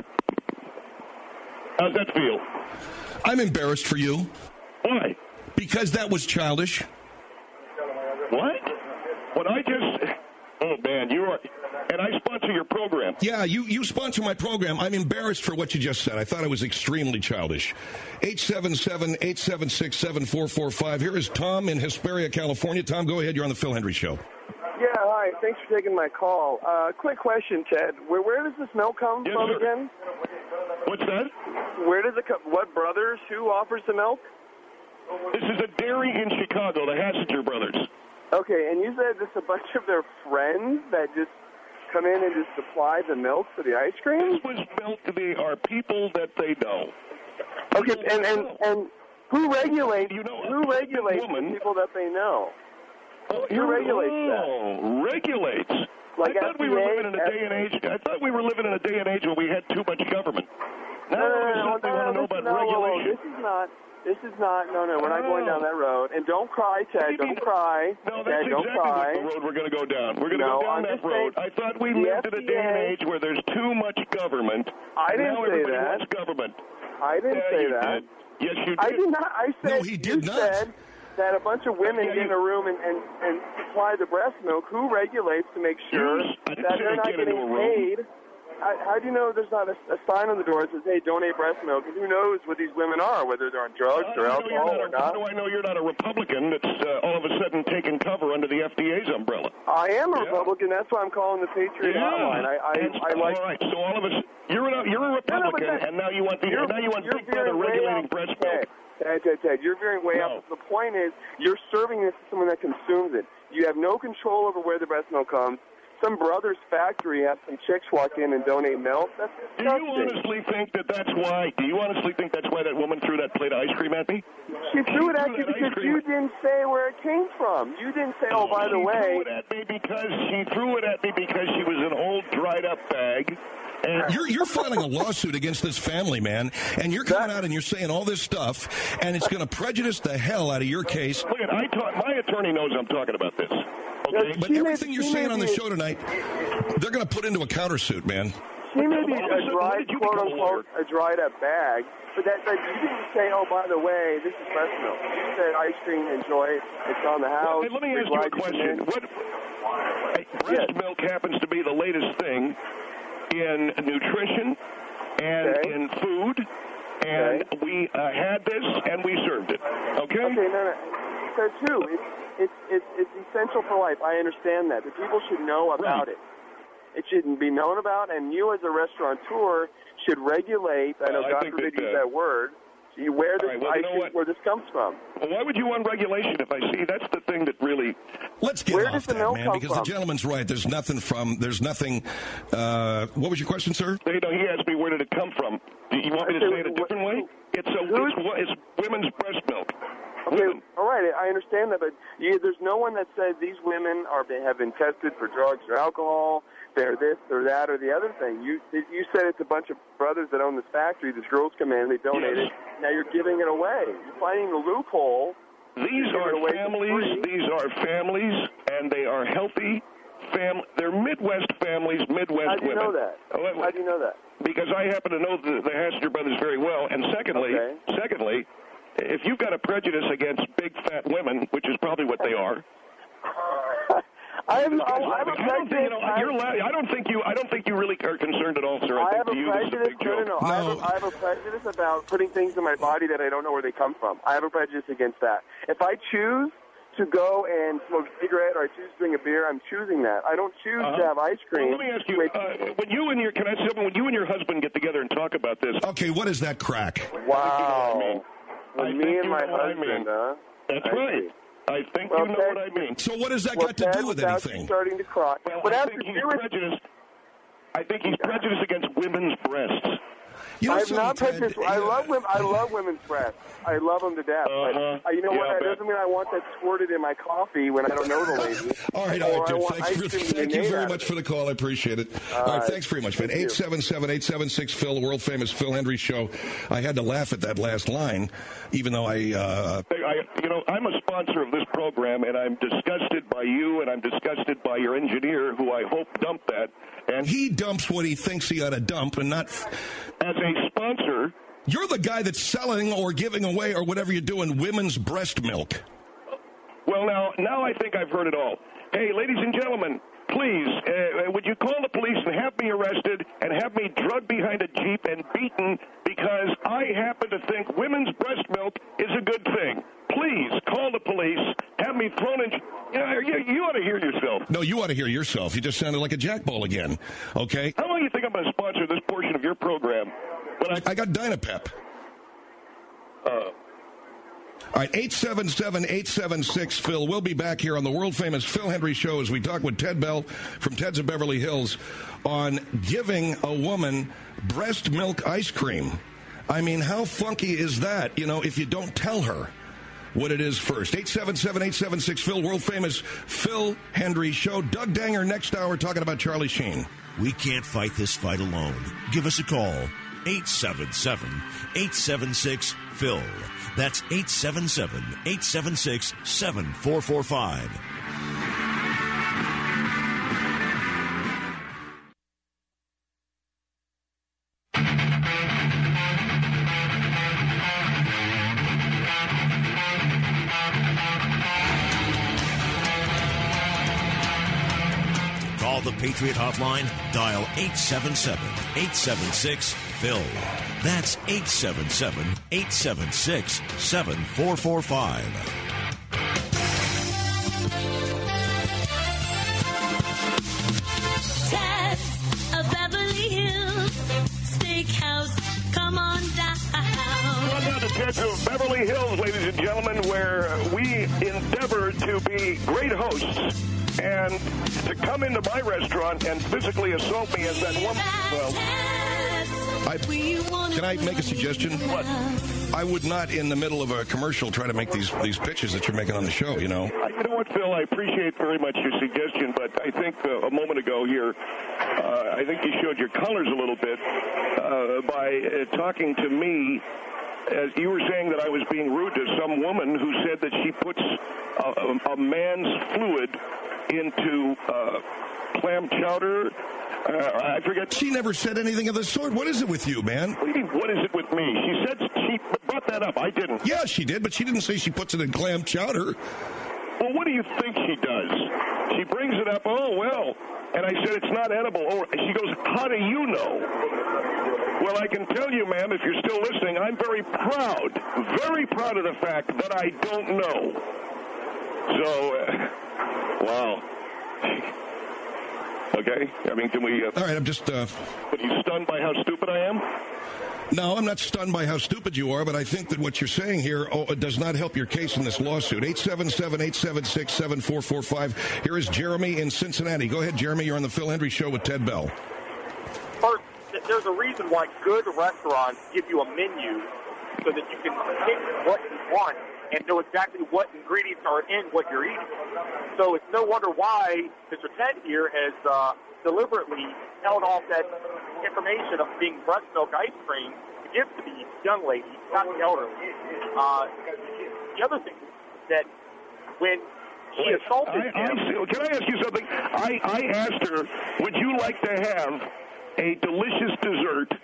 [SPEAKER 9] How's that feel?
[SPEAKER 8] I'm embarrassed for you.
[SPEAKER 9] Why?
[SPEAKER 8] Because that was childish.
[SPEAKER 9] What? What I just... Oh, man, you are... And I sponsor your program.
[SPEAKER 8] Yeah, you, you sponsor my program. I'm embarrassed for what you just said. I thought it was extremely childish. eight seven seven, eight seven six, seven four four five. Here is Tom in Hesperia, California. Tom, go ahead. You're on the Phil Hendry Show.
[SPEAKER 13] Yeah, hi. Thanks for taking my call. Uh, quick question, Ted. Where where does this milk come
[SPEAKER 9] Yes,
[SPEAKER 13] from
[SPEAKER 9] sir.
[SPEAKER 13] again?
[SPEAKER 9] What's that?
[SPEAKER 13] Where does it come? What brothers? Who offers the milk?
[SPEAKER 9] This is a dairy in Chicago, the Hassinger brothers.
[SPEAKER 13] Okay, and you said it's a bunch of their friends that just come in and just supply the milk for the ice cream?
[SPEAKER 9] This was milk. They are people that they know.
[SPEAKER 13] Okay, and and, and who regulates?
[SPEAKER 9] You know,
[SPEAKER 13] who regulates
[SPEAKER 9] woman,
[SPEAKER 13] the people that they know?
[SPEAKER 9] Oh,
[SPEAKER 13] who regulates
[SPEAKER 9] oh,
[SPEAKER 13] that?
[SPEAKER 9] regulates.
[SPEAKER 13] Like
[SPEAKER 9] I thought
[SPEAKER 13] F D A,
[SPEAKER 9] we were living in a day and age. I thought we were living in a day and age where we had too much government. Now
[SPEAKER 13] no, no, no,
[SPEAKER 9] we
[SPEAKER 13] no,
[SPEAKER 9] want to
[SPEAKER 13] no,
[SPEAKER 9] know about
[SPEAKER 13] no,
[SPEAKER 9] regulation.
[SPEAKER 13] This is not. This is not. No, no, we're not going down that road. And don't cry, Ted. Don't cry.
[SPEAKER 9] No, that's
[SPEAKER 13] Ted, don't
[SPEAKER 9] exactly
[SPEAKER 13] cry.
[SPEAKER 9] what the road we're going to go down. We're going to
[SPEAKER 13] no,
[SPEAKER 9] go down
[SPEAKER 13] I'm
[SPEAKER 9] that road.
[SPEAKER 13] saying,
[SPEAKER 9] I thought we
[SPEAKER 13] the
[SPEAKER 9] lived
[SPEAKER 13] F D A,
[SPEAKER 9] in a day and age where there's too much government.
[SPEAKER 13] I didn't
[SPEAKER 9] now
[SPEAKER 13] say
[SPEAKER 9] everybody
[SPEAKER 13] that.
[SPEAKER 9] wants government.
[SPEAKER 13] I didn't
[SPEAKER 9] yeah,
[SPEAKER 13] say
[SPEAKER 9] you
[SPEAKER 13] that.
[SPEAKER 9] Did. Yes, you did.
[SPEAKER 13] I did not. I said.
[SPEAKER 8] No, he did
[SPEAKER 13] you
[SPEAKER 8] not.
[SPEAKER 13] Said that a bunch of women
[SPEAKER 9] yeah,
[SPEAKER 13] get in a room and, and, and supply the breast milk. Who regulates to make sure
[SPEAKER 9] I didn't
[SPEAKER 13] that
[SPEAKER 9] say
[SPEAKER 13] they're not
[SPEAKER 9] get
[SPEAKER 13] getting
[SPEAKER 9] into a room.
[SPEAKER 13] paid? How, how do you know there's not a, a sign on the door that says, hey, donate breast milk? And who knows what these women are, whether they're on drugs or alcohol or not?
[SPEAKER 9] How do I know you're not a Republican that's uh, all of a sudden taking cover under the F D A's umbrella?
[SPEAKER 13] I am a
[SPEAKER 9] yeah.
[SPEAKER 13] Republican. That's why I'm calling the Patriot
[SPEAKER 9] yeah.
[SPEAKER 13] Hotline. I, I,
[SPEAKER 9] and,
[SPEAKER 13] I like.
[SPEAKER 9] All right, so all of us, you're a, you're a Republican,
[SPEAKER 13] no, no,
[SPEAKER 9] and now you want the
[SPEAKER 13] you're,
[SPEAKER 9] now you want
[SPEAKER 13] you're
[SPEAKER 9] Big Brother regulating breast milk.
[SPEAKER 13] Ted, Ted, Ted, you're veering way
[SPEAKER 9] no.
[SPEAKER 13] out. The point is, you're serving this to someone that consumes it. You have no control over where the breast milk comes. Some brother's factory has some chicks walk in and donate milk. That's
[SPEAKER 9] disgusting. Do you honestly think that that's why? Do you honestly think that's why that woman threw that plate of ice cream at me?
[SPEAKER 13] She threw it
[SPEAKER 9] she
[SPEAKER 13] at
[SPEAKER 9] threw
[SPEAKER 13] you because
[SPEAKER 9] you
[SPEAKER 13] didn't say where it came from. You didn't say, oh, by
[SPEAKER 9] she
[SPEAKER 13] the way.
[SPEAKER 9] She threw it at me because she threw it at me because she was an old dried up bag. And
[SPEAKER 8] you're you're filing a lawsuit against this family, man, and you're coming out and you're saying all this stuff, and it's going to prejudice the hell out of your case.
[SPEAKER 9] Look, I talk, my attorney knows I'm talking about this. Okay,
[SPEAKER 8] but everything you're saying on the show tonight, they're going to put into a countersuit, man.
[SPEAKER 13] She may be a dried, quote unquote, a dried up bag, but that, that you didn't say, oh, by the way, this is breast milk. You said ice cream, enjoy it. It's on the house.
[SPEAKER 9] Well, hey, let me ask you a question. What hey, breast
[SPEAKER 13] yes.
[SPEAKER 9] milk happens to be the latest thing in nutrition and
[SPEAKER 13] okay.
[SPEAKER 9] in food, and
[SPEAKER 13] okay.
[SPEAKER 9] we uh, had this and we served it. Okay?
[SPEAKER 13] Okay, no, no. So, too, it's, it's, it's, it's essential for life. I understand that. But people should know about
[SPEAKER 9] right.
[SPEAKER 13] it. It shouldn't be known about, and you as a restaurateur should regulate, I know
[SPEAKER 9] well,
[SPEAKER 13] God
[SPEAKER 9] I
[SPEAKER 13] forbid
[SPEAKER 9] that,
[SPEAKER 13] use that word, where this,
[SPEAKER 9] right, well,
[SPEAKER 13] I
[SPEAKER 9] you know
[SPEAKER 13] think, where this comes from.
[SPEAKER 9] Well, why would you want regulation if I see? That's the thing that really...
[SPEAKER 8] Let's get
[SPEAKER 13] where
[SPEAKER 8] off
[SPEAKER 13] does the
[SPEAKER 8] that,
[SPEAKER 13] milk
[SPEAKER 8] man,
[SPEAKER 13] come
[SPEAKER 8] because
[SPEAKER 13] from?
[SPEAKER 8] the gentleman's right. There's nothing from... There's nothing... Uh, what was your question, sir?
[SPEAKER 9] You know, he asked me where did it come from. Do you want me to say it a different way? It's, a, it's, it's women's breast milk.
[SPEAKER 13] Okay,
[SPEAKER 9] Women.
[SPEAKER 13] all right, I understand that, but you, there's no one that says these women are have been tested for drugs or alcohol, they're this or that or the other thing. You you said it's a bunch of brothers that own this factory, these girls come in, they donate
[SPEAKER 9] yes.
[SPEAKER 13] it, now you're giving it away. You're finding the loophole.
[SPEAKER 9] These are families, these are families, and they are healthy families. They're Midwest families, Midwest
[SPEAKER 13] How do you
[SPEAKER 9] women.
[SPEAKER 13] know that?
[SPEAKER 9] Oh,
[SPEAKER 13] How do you know that?
[SPEAKER 9] Because I happen to know the, the Hassinger brothers very well, and secondly,
[SPEAKER 13] okay.
[SPEAKER 9] secondly, if you've got a prejudice against big fat women, which is probably what they are,
[SPEAKER 13] I'm, I'm, I'm a
[SPEAKER 9] I don't think, you know, you're la- I don't think you. I don't think you really are concerned at all, sir. I,
[SPEAKER 13] I
[SPEAKER 9] think
[SPEAKER 13] have
[SPEAKER 9] to
[SPEAKER 13] a
[SPEAKER 9] you
[SPEAKER 13] prejudice.
[SPEAKER 9] this is a big
[SPEAKER 13] no,
[SPEAKER 9] joke.
[SPEAKER 13] no, no. I, have a, I have a prejudice about putting things in my body that I don't know where they come from. I have a prejudice against that. If I choose to go and smoke a cigarette or I choose to drink a beer, I'm choosing that. I don't choose
[SPEAKER 9] uh-huh.
[SPEAKER 13] to have ice cream.
[SPEAKER 9] Well, let me ask you: uh, when you and your can I say when you and your husband get together and talk about this?
[SPEAKER 8] Okay, what is that crack?
[SPEAKER 13] Wow.
[SPEAKER 9] You know what I mean?
[SPEAKER 13] When
[SPEAKER 9] I
[SPEAKER 13] me
[SPEAKER 9] think
[SPEAKER 13] and
[SPEAKER 9] you
[SPEAKER 13] my
[SPEAKER 9] know what
[SPEAKER 13] husband,
[SPEAKER 9] I mean.
[SPEAKER 13] huh?
[SPEAKER 9] That's
[SPEAKER 13] I
[SPEAKER 9] right.
[SPEAKER 13] see.
[SPEAKER 9] I think
[SPEAKER 13] well,
[SPEAKER 9] you know
[SPEAKER 13] Ted,
[SPEAKER 9] what I mean.
[SPEAKER 8] So what does that
[SPEAKER 13] well,
[SPEAKER 8] got to
[SPEAKER 13] Ted,
[SPEAKER 8] do with
[SPEAKER 13] without
[SPEAKER 8] anything?
[SPEAKER 13] Starting to cry.
[SPEAKER 9] Well,
[SPEAKER 13] what
[SPEAKER 9] I
[SPEAKER 13] has
[SPEAKER 9] think
[SPEAKER 13] to
[SPEAKER 9] he's
[SPEAKER 13] do with
[SPEAKER 9] prejudiced. I think he's prejudiced against women's breasts.
[SPEAKER 8] You know,
[SPEAKER 13] I'm not prejudiced. I love women. I love women's breasts. I love them to death.
[SPEAKER 9] Uh-huh.
[SPEAKER 13] But, uh, you know
[SPEAKER 9] yeah,
[SPEAKER 13] what? That doesn't mean I want that squirted in my coffee when I don't know the lady.
[SPEAKER 8] All right, all right, Jim. Thanks for,
[SPEAKER 13] thank
[SPEAKER 8] thank you very much for the call. I appreciate it. All, all right, thanks very much, man. eight seven seven, eight seven six, Phil, the world-famous Phil Hendrie Show. I had to laugh at that last line, even though I... Uh...
[SPEAKER 9] I, you know, I'm a sponsor of this program, and I'm disgusted by you, and I'm disgusted by your engineer, who I hope dumped that. And
[SPEAKER 8] he dumps what he thinks he ought to dump, and not...
[SPEAKER 9] As a sponsor...
[SPEAKER 8] You're the guy that's selling or giving away or whatever you're doing women's breast milk.
[SPEAKER 9] Well, now, now I think I've heard it all. Hey, ladies and gentlemen, please, uh, would you call the police and have me arrested and have me drugged behind a Jeep and beaten because I happen to think women's breast milk is a good thing? Please call the police, have me thrown in. You, know, you, you ought to hear yourself.
[SPEAKER 8] No, you ought to hear yourself. You just sounded like a jackball again. Okay?
[SPEAKER 9] How long do you think I'm going to sponsor this portion of your program
[SPEAKER 8] I, I got Dynapep.
[SPEAKER 9] Uh,
[SPEAKER 8] All right, eight seven seven, eight seven six, Phil. We'll be back here on the world-famous Phil Hendry Show as we talk with Ted Bell from Ted's of Beverly Hills on giving a woman breast milk ice cream. I mean, how funky is that, you know, if you don't tell her what it is first? eight seven seven, eight seven six, Phil, world-famous Phil Hendry Show. Doug Danger next hour talking about Charlie Sheen.
[SPEAKER 1] We can't fight this fight alone. Give us a call. eight seven seven, eight seven six, Phil. That's eight seven seven, eight seven six, seven four four five. Call the Patriot Hotline. Dial eight seven seven, eight seven six, Phil. That's eight seven seven, eight seven six, seven four four five.
[SPEAKER 10] Ted's of Beverly Hills Steakhouse. Come on down.
[SPEAKER 9] Welcome to Ted's of Beverly Hills, ladies and gentlemen, where we endeavor to be great hosts. And to come into my restaurant and physically assault me as that woman, well,
[SPEAKER 8] I, can I make a suggestion?
[SPEAKER 9] What?
[SPEAKER 8] I would not, in the middle of a commercial, try to make these these pitches that you're making on the show, you know?
[SPEAKER 9] You know what, Phil? I appreciate very much your suggestion, but I think uh, a moment ago here, uh, I think you showed your colors a little bit uh, by uh, talking to me. As you were saying that I was being rude to some woman who said that she puts a, a, a man's fluid into uh, clam chowder. Uh, I forget.
[SPEAKER 8] She never said anything of the sort. What is it with you, man?
[SPEAKER 9] What do you mean, what is it with me? She said she brought that up. I didn't.
[SPEAKER 8] Yeah, she did, but she didn't say she puts it in clam chowder.
[SPEAKER 9] Well, what do you think she does? She brings it up, oh, well, and I said it's not edible. Oh, she goes, how do you know? Well, I can tell you, ma'am, if you're still listening, I'm very proud, very proud of the fact that I don't know. So, uh, wow. Okay? I mean, can we... Uh,
[SPEAKER 8] All right, I'm just... Uh...
[SPEAKER 9] Are you stunned by how stupid I am?
[SPEAKER 8] No, I'm not stunned by how stupid you are, but I think that what you're saying here oh, it does not help your case in this lawsuit. eight seven seven, eight seven six, seven four four five. Here is Jeremy in Cincinnati. Go ahead, Jeremy. You're on the Phil Hendry Show with Ted Bell.
[SPEAKER 14] First, there's a reason why good restaurants give you a menu so that you can pick what you want and know exactly what ingredients are in what you're eating. So it's no wonder why Mister Ted here has uh, deliberately held off that information of being breast milk ice cream to give to the young lady, not the elderly. Uh, the other thing that when she assaulted
[SPEAKER 9] I, I,
[SPEAKER 14] him...
[SPEAKER 9] Can I ask you something? I, I asked her, would you like to have a delicious dessert?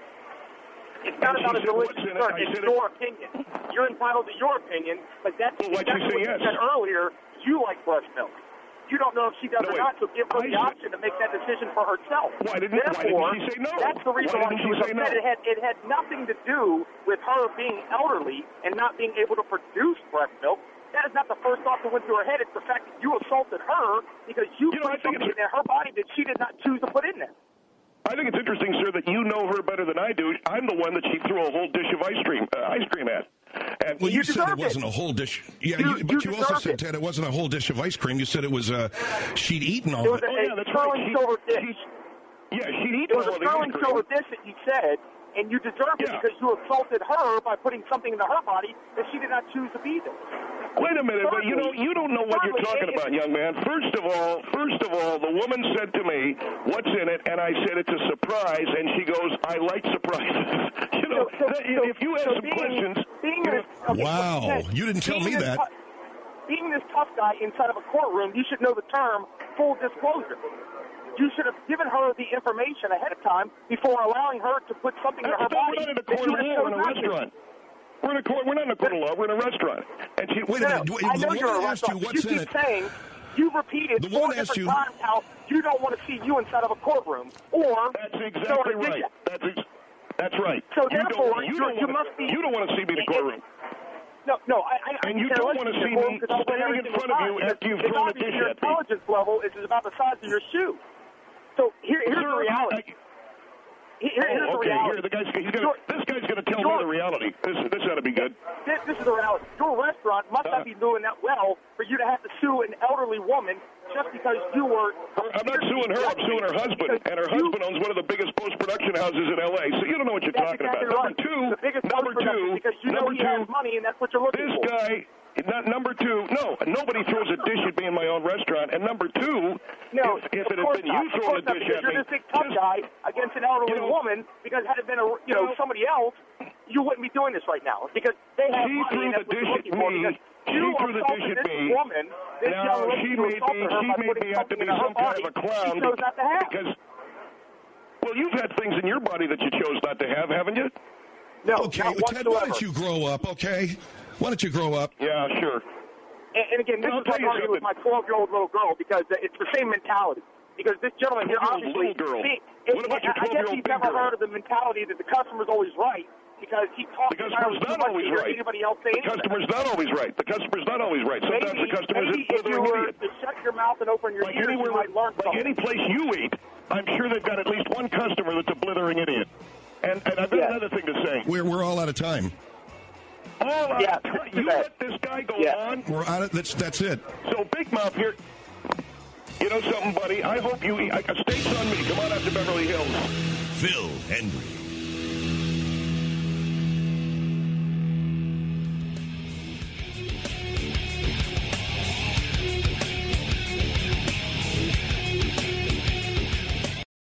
[SPEAKER 14] It's not
[SPEAKER 9] and
[SPEAKER 14] about a
[SPEAKER 9] said,
[SPEAKER 14] delicious
[SPEAKER 9] it?
[SPEAKER 14] dessert. It's your opinion. You're entitled to your opinion, but that's
[SPEAKER 9] well,
[SPEAKER 14] exactly
[SPEAKER 9] you, say
[SPEAKER 14] what
[SPEAKER 9] yes.
[SPEAKER 14] you said earlier. You like breast milk. You don't know if she does
[SPEAKER 9] no,
[SPEAKER 14] or
[SPEAKER 9] wait.
[SPEAKER 14] not, so give her
[SPEAKER 9] I
[SPEAKER 14] the
[SPEAKER 9] said,
[SPEAKER 14] option to make that decision for herself.
[SPEAKER 9] Why didn't,
[SPEAKER 14] Therefore,
[SPEAKER 9] why didn't she say no?
[SPEAKER 14] That's the reason
[SPEAKER 9] why,
[SPEAKER 14] why
[SPEAKER 9] didn't
[SPEAKER 14] she was
[SPEAKER 9] say
[SPEAKER 14] upset.
[SPEAKER 9] No?
[SPEAKER 14] It had, it had nothing to do with her being elderly and not being able to produce breast milk. That is not the first thought that went through her head. It's the fact that you assaulted her because you,
[SPEAKER 9] you know,
[SPEAKER 14] put something in her body that she did not choose to put in there.
[SPEAKER 9] I think it's interesting, sir, that you know her better than I do. I'm the one that she threw a whole dish of ice cream, uh, ice cream at. And
[SPEAKER 8] well, you,
[SPEAKER 9] you
[SPEAKER 8] said it wasn't a whole dish. Yeah,
[SPEAKER 14] you,
[SPEAKER 8] you, but
[SPEAKER 14] you
[SPEAKER 8] you also said,
[SPEAKER 14] it.
[SPEAKER 8] Ted, it wasn't a whole dish of ice cream. You said it was, uh, she'd eaten all
[SPEAKER 14] it. Was
[SPEAKER 8] of it.
[SPEAKER 14] a,
[SPEAKER 9] Oh, yeah, that's
[SPEAKER 14] sterling
[SPEAKER 9] right. She,
[SPEAKER 14] silver dish.
[SPEAKER 9] She, yeah, she'd eaten
[SPEAKER 14] It was
[SPEAKER 9] all
[SPEAKER 14] a
[SPEAKER 9] of the ice
[SPEAKER 14] sterling
[SPEAKER 9] cream.
[SPEAKER 14] silver dish that you said, and you deserved
[SPEAKER 9] Yeah.
[SPEAKER 14] it because you assaulted her by putting something into her body that she did not choose to be there.
[SPEAKER 9] Wait a minute, but you know you don't know what you're talking
[SPEAKER 14] Thirdly,
[SPEAKER 9] about, young man. First of all, first of all, the woman said to me, "What's in it?" And I said, "It's a surprise." And she goes, "I like surprises." you know,
[SPEAKER 14] so, so,
[SPEAKER 9] that,
[SPEAKER 14] so,
[SPEAKER 9] if you ask
[SPEAKER 14] so
[SPEAKER 9] some
[SPEAKER 14] being,
[SPEAKER 9] questions,
[SPEAKER 14] being
[SPEAKER 9] you know,
[SPEAKER 14] this, okay,
[SPEAKER 8] wow,
[SPEAKER 14] so,
[SPEAKER 8] you didn't tell me
[SPEAKER 14] this
[SPEAKER 8] that.
[SPEAKER 14] Tough, being this tough guy inside of a courtroom, you should know the term full disclosure. You should have given her the information ahead of time before allowing her to put something in her body.
[SPEAKER 9] We're not in a court of law. We're in a restaurant. We're in a court. We're not in a court of law. We're in a restaurant. And she,
[SPEAKER 8] wait
[SPEAKER 14] no,
[SPEAKER 8] a minute.
[SPEAKER 14] no,
[SPEAKER 8] The
[SPEAKER 14] I know
[SPEAKER 8] woman
[SPEAKER 14] you're a
[SPEAKER 8] asked you
[SPEAKER 14] restaurant.
[SPEAKER 8] what's
[SPEAKER 14] you
[SPEAKER 8] in
[SPEAKER 14] keep
[SPEAKER 8] it.
[SPEAKER 14] saying you've repeated
[SPEAKER 8] The
[SPEAKER 14] four
[SPEAKER 8] woman asked
[SPEAKER 14] different
[SPEAKER 8] you-
[SPEAKER 14] times how you don't want to see you inside of a courtroom. Or
[SPEAKER 9] that's exactly
[SPEAKER 14] so
[SPEAKER 9] right. That's ex- that's right.
[SPEAKER 14] So
[SPEAKER 9] you
[SPEAKER 14] therefore,
[SPEAKER 9] don't, you
[SPEAKER 14] you
[SPEAKER 9] don't
[SPEAKER 14] you
[SPEAKER 9] wanna,
[SPEAKER 14] must be.
[SPEAKER 9] You don't want to see me in the courtroom.
[SPEAKER 14] No, no, I, I,
[SPEAKER 9] And you
[SPEAKER 14] I
[SPEAKER 9] don't want to see me standing in front of you after you've thrown a dish
[SPEAKER 14] your
[SPEAKER 9] at me.
[SPEAKER 14] intelligence level is about the size of your shoe. So here, here's
[SPEAKER 9] Sir,
[SPEAKER 14] the reality.
[SPEAKER 9] I,
[SPEAKER 14] Here, here's
[SPEAKER 9] oh, okay,
[SPEAKER 14] reality.
[SPEAKER 9] here the guy's he's gonna, this guy's going to tell me the reality. This this ought to be good.
[SPEAKER 14] This, this is the reality. Your restaurant must not be doing that well for you to have to sue an elderly woman just because you were.
[SPEAKER 9] I'm not suing her. I'm suing her husband, and her husband owns one of the biggest post-production houses in L A. So you don't know what you're
[SPEAKER 14] That's
[SPEAKER 9] talking
[SPEAKER 14] exactly
[SPEAKER 9] about.
[SPEAKER 14] right.
[SPEAKER 9] Number two,
[SPEAKER 14] the biggest
[SPEAKER 9] number two,
[SPEAKER 14] because you know
[SPEAKER 9] number
[SPEAKER 14] he
[SPEAKER 9] two.
[SPEAKER 14] has money, and that's what you're looking
[SPEAKER 9] This
[SPEAKER 14] for.
[SPEAKER 9] guy. Not number two, no, nobody throws a dish at me in my own restaurant. And number two,
[SPEAKER 14] no,
[SPEAKER 9] if, if
[SPEAKER 14] of
[SPEAKER 9] it had
[SPEAKER 14] course
[SPEAKER 9] been
[SPEAKER 14] not.
[SPEAKER 9] you
[SPEAKER 14] Of
[SPEAKER 9] throwing
[SPEAKER 14] course
[SPEAKER 9] a
[SPEAKER 14] not,
[SPEAKER 9] dish
[SPEAKER 14] because
[SPEAKER 9] at
[SPEAKER 14] you're
[SPEAKER 9] me,
[SPEAKER 14] this big tough
[SPEAKER 9] just,
[SPEAKER 14] guy against an elderly
[SPEAKER 9] you know,
[SPEAKER 14] woman. Because had it been a you know somebody else, you wouldn't be doing this right now. Because they have
[SPEAKER 9] she
[SPEAKER 14] money,
[SPEAKER 9] threw
[SPEAKER 14] and
[SPEAKER 9] the
[SPEAKER 14] that's what
[SPEAKER 9] dish
[SPEAKER 14] you're
[SPEAKER 9] at
[SPEAKER 14] looking for.
[SPEAKER 9] me.
[SPEAKER 14] Because
[SPEAKER 9] She
[SPEAKER 14] you
[SPEAKER 9] threw the dish
[SPEAKER 14] assaulted
[SPEAKER 9] at
[SPEAKER 14] this
[SPEAKER 9] me.
[SPEAKER 14] woman. This
[SPEAKER 9] now
[SPEAKER 14] young lady,
[SPEAKER 9] she
[SPEAKER 14] you
[SPEAKER 9] made me.
[SPEAKER 14] assaulted her
[SPEAKER 9] She
[SPEAKER 14] by
[SPEAKER 9] made
[SPEAKER 14] putting
[SPEAKER 9] me have to
[SPEAKER 14] something
[SPEAKER 9] be
[SPEAKER 14] in her
[SPEAKER 9] some kind
[SPEAKER 14] body
[SPEAKER 9] of a clown
[SPEAKER 14] she chose not to have.
[SPEAKER 9] because. Well, you've had things in your body that you chose not to have, haven't you?
[SPEAKER 14] No,
[SPEAKER 8] okay,
[SPEAKER 14] not
[SPEAKER 8] Ted, why don't you grow up, okay? Why don't you grow up?
[SPEAKER 9] Yeah, sure.
[SPEAKER 14] And, and again, this
[SPEAKER 9] I'll
[SPEAKER 14] is like
[SPEAKER 9] tell you
[SPEAKER 14] arguing with my twelve-year-old little girl because uh, it's the same mentality. Because this gentleman here, obviously,
[SPEAKER 9] little girl.
[SPEAKER 14] See,
[SPEAKER 9] What
[SPEAKER 14] it,
[SPEAKER 9] about your
[SPEAKER 14] I guess
[SPEAKER 9] twelve-year-old
[SPEAKER 14] he's
[SPEAKER 9] big
[SPEAKER 14] never
[SPEAKER 9] girl?
[SPEAKER 14] heard of the mentality that the customer's always right because he talks
[SPEAKER 9] The
[SPEAKER 14] entirely
[SPEAKER 9] customer's
[SPEAKER 14] too
[SPEAKER 9] not
[SPEAKER 14] much
[SPEAKER 9] always
[SPEAKER 14] to hear
[SPEAKER 9] right.
[SPEAKER 14] anybody else say
[SPEAKER 9] The
[SPEAKER 14] anything.
[SPEAKER 9] customer's not always right. The customer's not always right. Sometimes
[SPEAKER 14] maybe,
[SPEAKER 9] the customer's
[SPEAKER 14] maybe
[SPEAKER 9] a
[SPEAKER 14] if you
[SPEAKER 9] blithering
[SPEAKER 14] were
[SPEAKER 9] idiot.
[SPEAKER 14] to shut your mouth and open your
[SPEAKER 9] Like
[SPEAKER 14] ears,
[SPEAKER 9] anywhere,
[SPEAKER 14] you might learn
[SPEAKER 9] like
[SPEAKER 14] something.
[SPEAKER 9] any place you eat, I'm sure they've got at least one customer that's a blithering idiot. And, and I've got
[SPEAKER 14] Yeah.
[SPEAKER 9] another thing to say.
[SPEAKER 8] We're, we're all out of time.
[SPEAKER 9] All out
[SPEAKER 14] Yeah,
[SPEAKER 9] of time.
[SPEAKER 14] too
[SPEAKER 9] You
[SPEAKER 14] bad.
[SPEAKER 9] let this guy go
[SPEAKER 14] Yeah.
[SPEAKER 9] on.
[SPEAKER 8] We're out of that's that's it.
[SPEAKER 9] So Big Mouth here. You know something, buddy? I hope you eat. I, steak's on me. Come on out to Beverly Hills.
[SPEAKER 1] Phil Hendry.